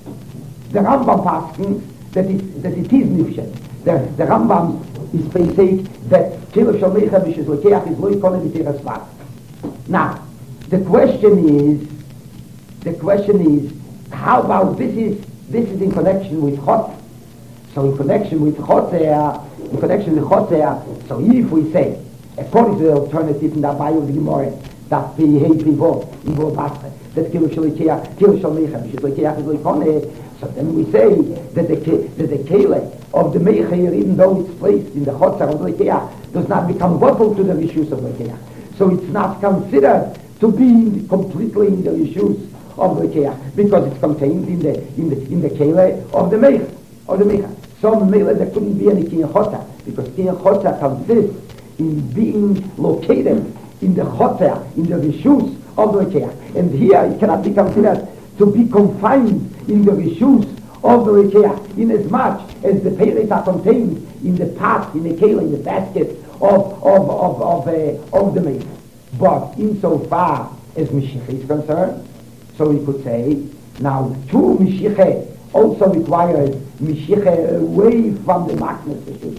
The Rambam fasten that it, that it is Nifshet. The, the Rambam is basic that Keil of Shel Meicher, which is L'Keach, is Loi Koneh V'Teres Vat. Now, the question is, the question is, how about this is, this is in connection with Chotzer. So in connection with Chotzer, in connection with Chotzer, so if we say, according to the alternative in the Abaye of the Gemara, that the Hei Privo, in Bo Basre, that Keil of Shel L'Keach, Keil of Shel Meicher, which is L'Keach, is Loi Koneh, so then we say that the, that the Keile of the Meicher, even though it's placed in the Chotzer of the L'Keach, does not become bottled to the Rishus of the L'Keach. So it's not considered to be completely in the Rishus of the L'Keach, because it's contained in the, in the, in the Keile of the Meicher, of the Meicher. Some Mele, there couldn't be any Kin Chotzer, because Kin Chotzer consists in being located in the Chotzer, in the Rishus of the L'Keach. And here it cannot be considered to be confined in the Rishus of the L'Keach, in as much as the Peretz are contained in the pot, in the Keile, in the basket of, of, of, of, uh, of the Meicher. But insofar as Mashiach is concerned, so we could say, now, true Mashiach also requires Mashiach away from the Maknes Rishus.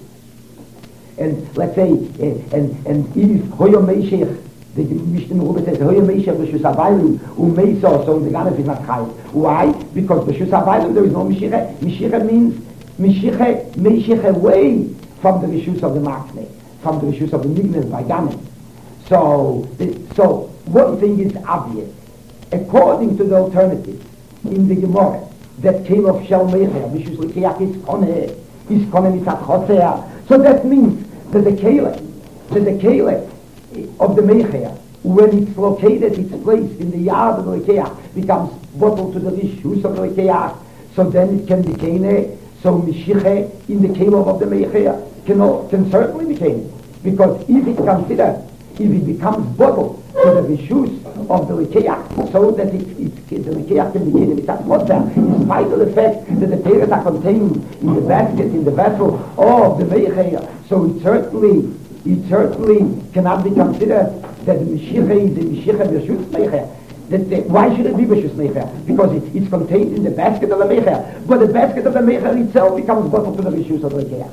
And let's say, uh, and and if Hoyo Mashiach, the Mishnah Merubah says, Hoyo Mashiach Rishus Havaylim, Umeisa, so the Ganef is not Chayv. Why? Because Rishus Havaylim there is no Mashiach. Mashiach means Mashiach, Mashiach away from the Rishus of the Maknes, from the Rishus of the Mignes by Ganef. So, the, so one thing is obvious. according to the alternative in the Gemara, that came of Shel Mecher, which is Lekeach is Kone, is Kone Mitzat Chotzea. So that means that the Kele, that the Kele of the Mecher, when it's located, it's placed in the yard of the Lekeach, becomes bottled to the Rishus of the Lekeach, so then it can be Kene, so Mishiche in the Kele of the Mecher can, can certainly be Kene, because if it's considered, if it becomes bottled to the Rishus of the Lekeach, so that it, it, the Lekeach can be Kene Mitzat Chotzea, in spite of the fact that the Teres are contained in the basket, in the vessel of the Mecher, so it certainly, it certainly cannot be considered that the Meshicha is the Meshicha B'Shus Mecher. That, that, why should it be B'Shus Mecher? Because it, it's contained in the basket of the Mecher. But the basket of the Mecher itself becomes bottled to the Rishus of the Lekeach.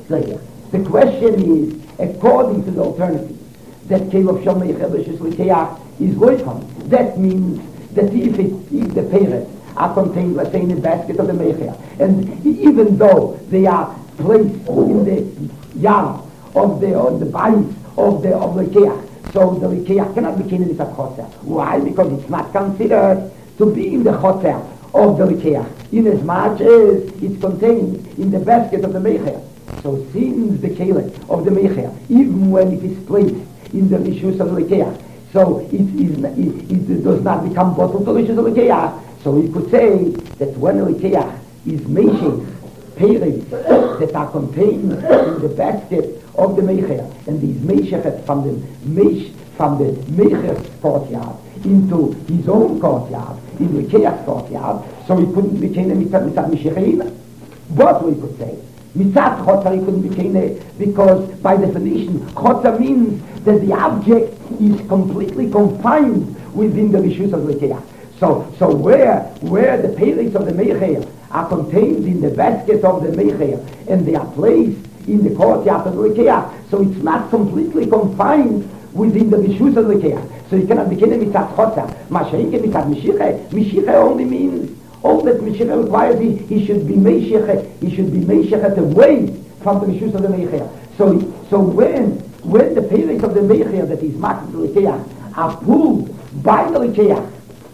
The question is, according to the alternative, that came of Shel Mecher B'Shus Lekeach is Loichon. That means that if, it, if the parents are contained, let's say, in the basket of the Mecher, and even though they are placed in the yard of the, on the bodies of the of Lekeach, so the Lekeach cannot be Kene Mitzat Chotzea. Why? Because it's not considered to be in the Chotzea of the Lekeach, in as much as it's contained in the basket of the Mecher. So since the Kele of the Mecher, even when it is placed in the Rishus of the Lekeach, so it, is, it, it does not become bottled to the Rishus of the Lekeach, so we could say that when the Lekeach is Meshech, Peres that are contained in the basket of the Mecher, and these Meshechet from the Mesh, from the Mecher's courtyard into his own courtyard, in the Lekeach's courtyard, so he couldn't be Kene Mitzat Meshichein. But we could say, Mitzat Chotzea he couldn't be Kene, because by definition, Chotzea means that the object is completely confined within the Rishus of the Lekeach. So, so where, where the Peres of the Mecher are contained in the basket of the Mecher, and they are placed in the courtyard of the Lekeach, so it's not completely confined within the Rishus of the Lekeach. So you cannot be Kene Mitzat Chotzea. Mashenke Mitzat Meshiche. Meshiche only means, all that Meshiche requires, he, he should be Meshiche, he should be Meshiche away from the Rishus of the Mecher. So, so when, when the Peres of the Mecher that is marked to the Lekeach are pulled by the Lekeach,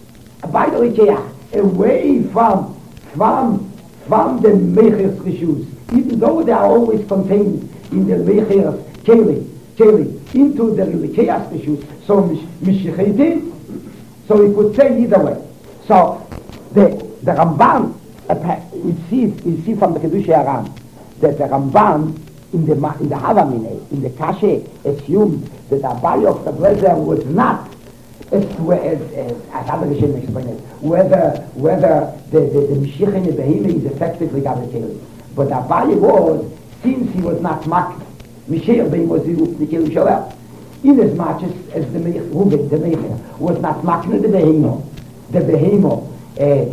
by the Lekeach, away from from from the Mecher's Rishus, even though they are always contained in the Mecher's Keli, Keli, into the Lekeach's Rishus, so Mishicheitin, so we could say either way. So the the Ramban, we see we see from the Kedushei Aram that the Ramban in the in the Havamine, in the Kashe, assumed that the Abaye of the Blazer was not as to as as as other Rishonim explain it, whether whether the the, the Mashiach in the Behemah is effectively Gabriel, but the Abaye was, since he was not marked, Mashiach Behemah was the Keli Shalel, in as much as as the Reuven the Mecher was not marked the Behemah, the Behemah uh, uh,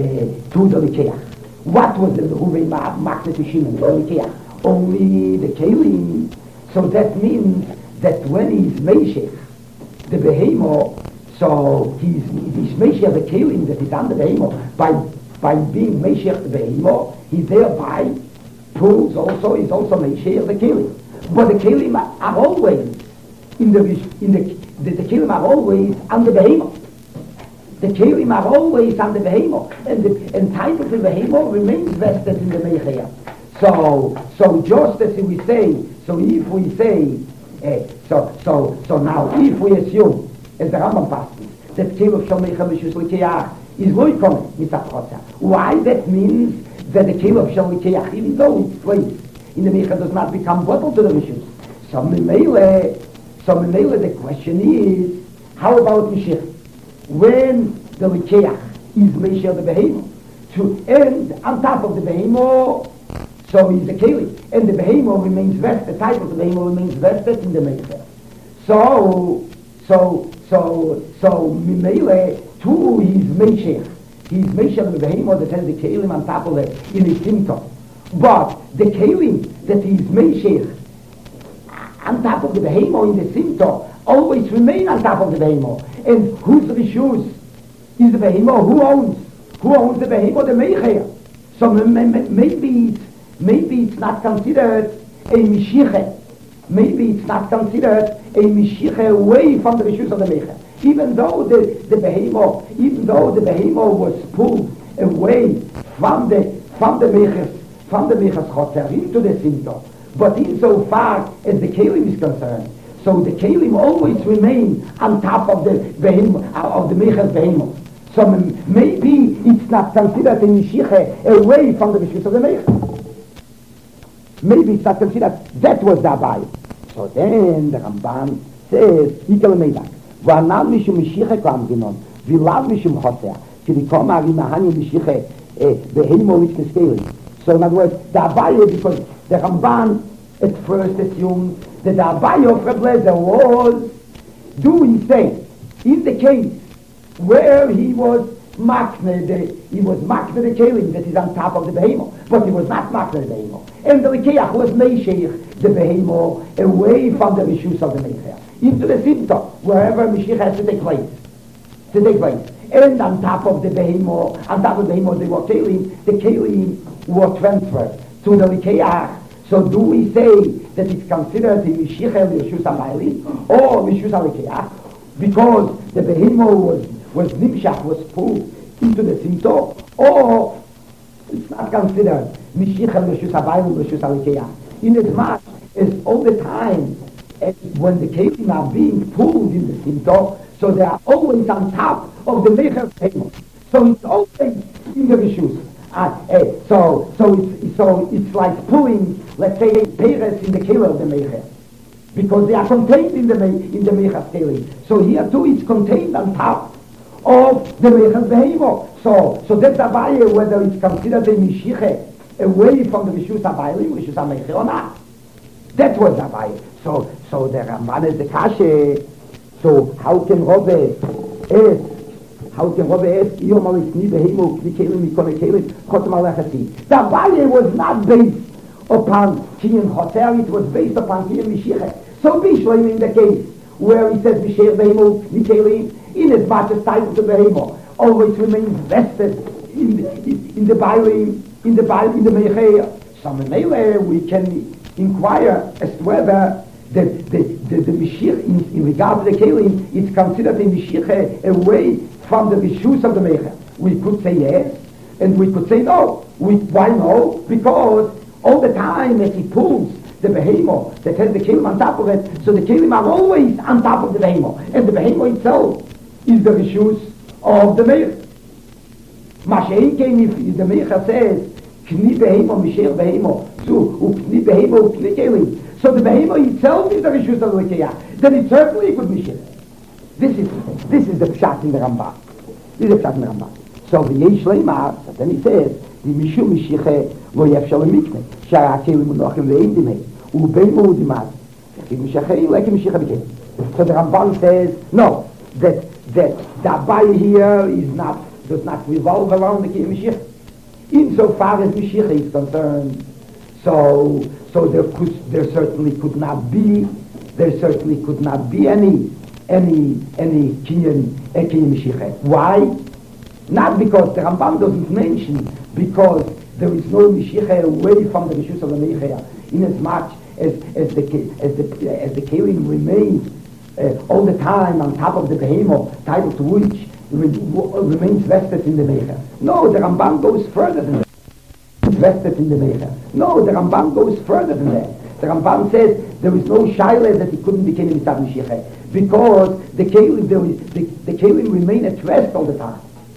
to the Lekeach. What was the Reuven marked to Shimon the Lekeach? Only the Keli. So that means that when he's Meshech, the Behemah, so he's, he's Meshech the Kelim that is on the Behemah, by, by being Meshech the Behemah, he thereby proves also, is also Meshech the Kelim. But the Kelim are always, in the, in the, the, the Kelim are always on the Behemah. The Kelim are always on the Behemah, and the entitled to the Behemah remains vested in the Mecher. So, so just as we say, so if we say, uh, so, so, so now, if we assume, as the Rambam passes, that Kele of Shel Mecher B'Shus Lekeach is Loichon Mitzat Chotzea. Why? That means that the Kele of Shel Lekeach, even though it's placed in the Mecher, does not become bottled to the Rishus. So Memele, so Memele, the question is, how about Mashiach? When the Lekeach is Meshech the Behemah, to end on top of the Behemah, so he's the Keli, and the Behemah remains vested, the title of the Behemah remains vested in the Mecher. So, so, so, so, Mimele, too, he's Meshech. He's Meshech the Behemah that has the Kelim on top of it in his symptom. But the Kelim that he's Meshech on top of the Behemah in the symptom always remain on top of the Behemah. And whose Rishus is the Behemah? Who owns? Who owns the Behemah? The Mecher. So maybe it's Maybe it's not considered a Mishiche. Maybe it's not considered a Mishiche away from the Rishus of the Mecher. even though the, the behemoth, even though the behemoth was pulled away from the, from the Mechas, from the Mechas Chotzer into the Sinto, but insofar as the Kelim is concerned, so the Kelim always remain on top of the behemoth, of the Mechas behemoth. So maybe it's not considered a Mishiche away from the Rishus of the Mechas. Maybe it's not considered that was the Abayah. So then the Ramban says, Ikel Meidak, V'anal Mishum Mishiche Klam Ginon, V'lav Mishum Chotzer, K'dikom Ari Mahani Mishiche Behemoth Lichtes Kelim. So in other words, the Abayah, because the Ramban at first assumed that the Abayah of Reb Lezer was doing, say, in the case where he was makne, the, he was makne the kelim that is on top of the behemoth, but he was not makne the behemoth. And the Lekeach was meisheich the behemoth away from the rishus of the Mecher, into the Sinto, wherever Mashiach has to take place, to take place. And on top of the behemoth, on top of the behemoth, they were kelim, the kelim were transferred to the Lekeach. So do we say that it's considered the Mashiach rishus hamayli or rishus halekeach? Because the behemoth was was nimshach, was pulled into the Sinto, or it's not considered Mishiach Reshus Habayim Reshus Halekeach. In as much as all the time as when the kelim are being pulled in the Sinto, so they are always on top of the Mecher behemoth. So it's always in the Reshus. Uh, uh, so so it's so it's like pulling, let's say, Peres in the kelim of the Mecher, because they are contained in the in the Mecher kelim. So here too it's contained on top of the Mechas Behemoth. So, so that's a Abayah, whether it's considered a Mishiche away from the Rishus Habayim, Rishus HaMecher or not. That was the Abayah. So, so the Ramban is the Kashe. So, how can Robbe ask, how can Robbe ask, Yom Al-Isni Behemoth, Kli Kelim, Mikone Kelim, Chotem Al-Echasi. The Abayah was not based upon Kinyan Choter, it was based upon Kinyan Mishiche. So, Bishleim in the case where he says, Mishiach Behemoth, Kli Kelim, in as much as title to the behemoth always remains vested in the, in, in the Bailim, in the Bailim, in the Mecher. So Mele, we can inquire as to whether the the the, the Mashiach in, in regard to the Kelim is considered a Mashiach away from the Rishus of the Mecher. We could say yes, and we could say no. We, why no? Because all the time as he pulls the behemoth that has the Kelim on top of it, so the Kelim are always on top of the behemoth, and the behemoth itself is the Rishus of the Mecher. Mashiach came if the Mecher says, Kni Behemoth, Mishiach Behemoth, so, Kni Behemoth, Kni Kelim. So the Behemoth itself is the Rishus of the Lekeach. Then it certainly could Mishiach. This is, this is the Pshat in the Rambam. This is the Pshat in the Rambam. So the Yesh Leimar, then he says, the Mishu Mishiach lo yefshal mikne, Shara Kelim Unochem ve'im dimei, u'behemoth dimad, Mishiach like Mishiach Bekelim. So the Rambam says, no, that that the Abayah here is not, does not revolve around the Mashiach. Insofar as Mashiach is concerned, so so there could there certainly could not be there certainly could not be any any any Kinyan Kinyan Mashiach. Why? Not because the Rambam doesn't mention, because there is no Mashiach away from the Rishus of the Mecher, in as much as as the as the as the Kelim remains Uh, all the time on top of the behemoth, title to which re- remains vested in the Mecher. No, the Rambam goes further than that. Vested in the Mecher. No, the Rambam goes further than that. The Rambam says there is no shaila that he couldn't be Kelim Mitzad Mashiach, because the Kelim, the, the, the Kelim remain at rest all the time.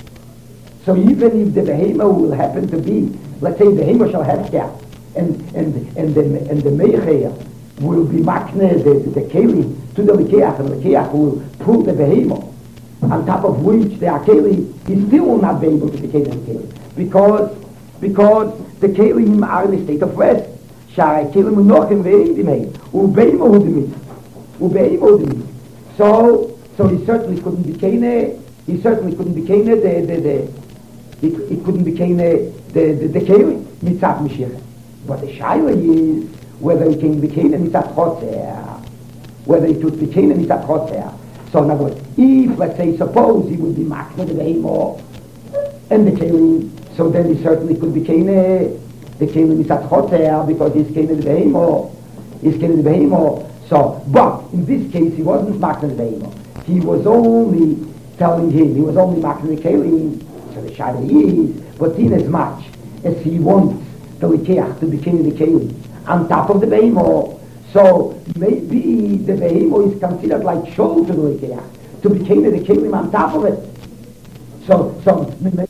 So even if the behemoth will happen to be, let's say the behemoth shall have cap, and and and the and the Mecher will be makne the the Kelim to the Lekeach, and the Lekeach will pull the behemoth on top of which the Kelim, he still will not be able to be Kelim because because the Kelim are in a state of rest. Shara Kelim Unochem ve'im dimei, u'behemoth dimei, u'behemoth dimei. So so he certainly couldn't be Kene, he certainly couldn't be Kene the the the he, he couldn't be Kene the the, the Kelim mitzat Mashiach. But the shaila is whether he can be Kene mitzat Chotzer, whether it would be Kene mitzat Chotzer. So in other words, if, let's say, suppose he would be makne the behemoth and the Kelim, so then he certainly could be Kene the Kelim mitzat Chotzer, because he's Kene the behemoth, he's Kene the behemoth. So, but in this case he wasn't makne the behemoth. he was only telling him, he was only marking the kelim, so the shaila is, but in as much as he wants the likeach to become the kelim on top of the behemoth, so maybe the behemoth is considered like shol to the likeach, to become the kelim on top of it. So, so,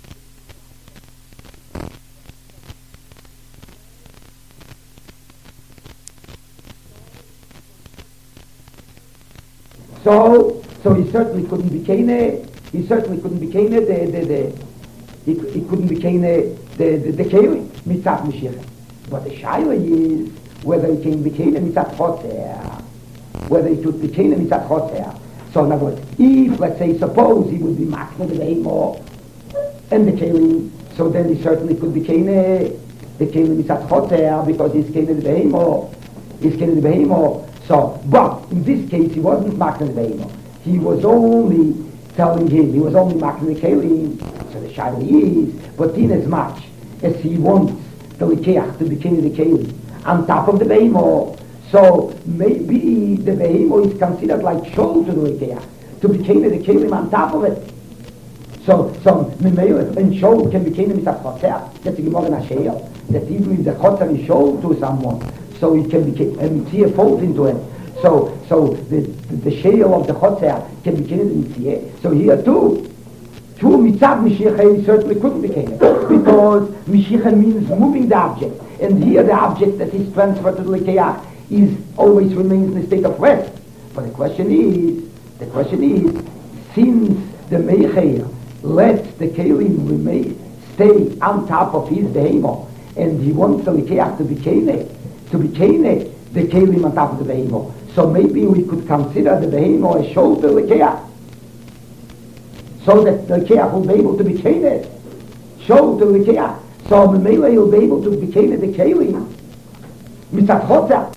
So, so he certainly couldn't be kene. He certainly couldn't be kene. The the the he, he couldn't be kene the the, the keli mitzat Mashiach. But the shaila is whether he can be kene mitzat choter, whether he could be kene mitzat choter. So in other words, if let's say suppose he would be makna the behemoth and the keli, so then he certainly could be kene the keli mitzat choter because he's kene the behemoth. He's kene the behemoth. So, but in this case, he wasn't marking the behemoth. He was only telling him, he was only marking the kelim. So the shaila is, but in as much as he wants the likeach to become the kelim on top of the behemoth, so maybe the behemoth is considered like shol to the likeach, to become the kelim on top of it. So, so, and shol can become with a choter. That's the Gemara Nashayel, that even if the choter is shol to someone, so he can be and see a fault into it. So, so the the, the shale of the chotzer can be in the So here too, two mitzad Mashiach certainly couldn't be it because Mashiach means moving the object, and here the object that is transferred to the Lekeach is always remains in a state of rest. But the question is, the question is, since the Meicher lets the kelim remain stay on top of his behemoth, and he wants the Lekeach to be kene. To be kene, the kelim on top of the behemoth. So maybe we could consider the behemoth as shol to the lekeach, so that the lekeach will be able to be kene, shol to the lekeach. So Memele will be able to be kene the kelim mitzat chotzer.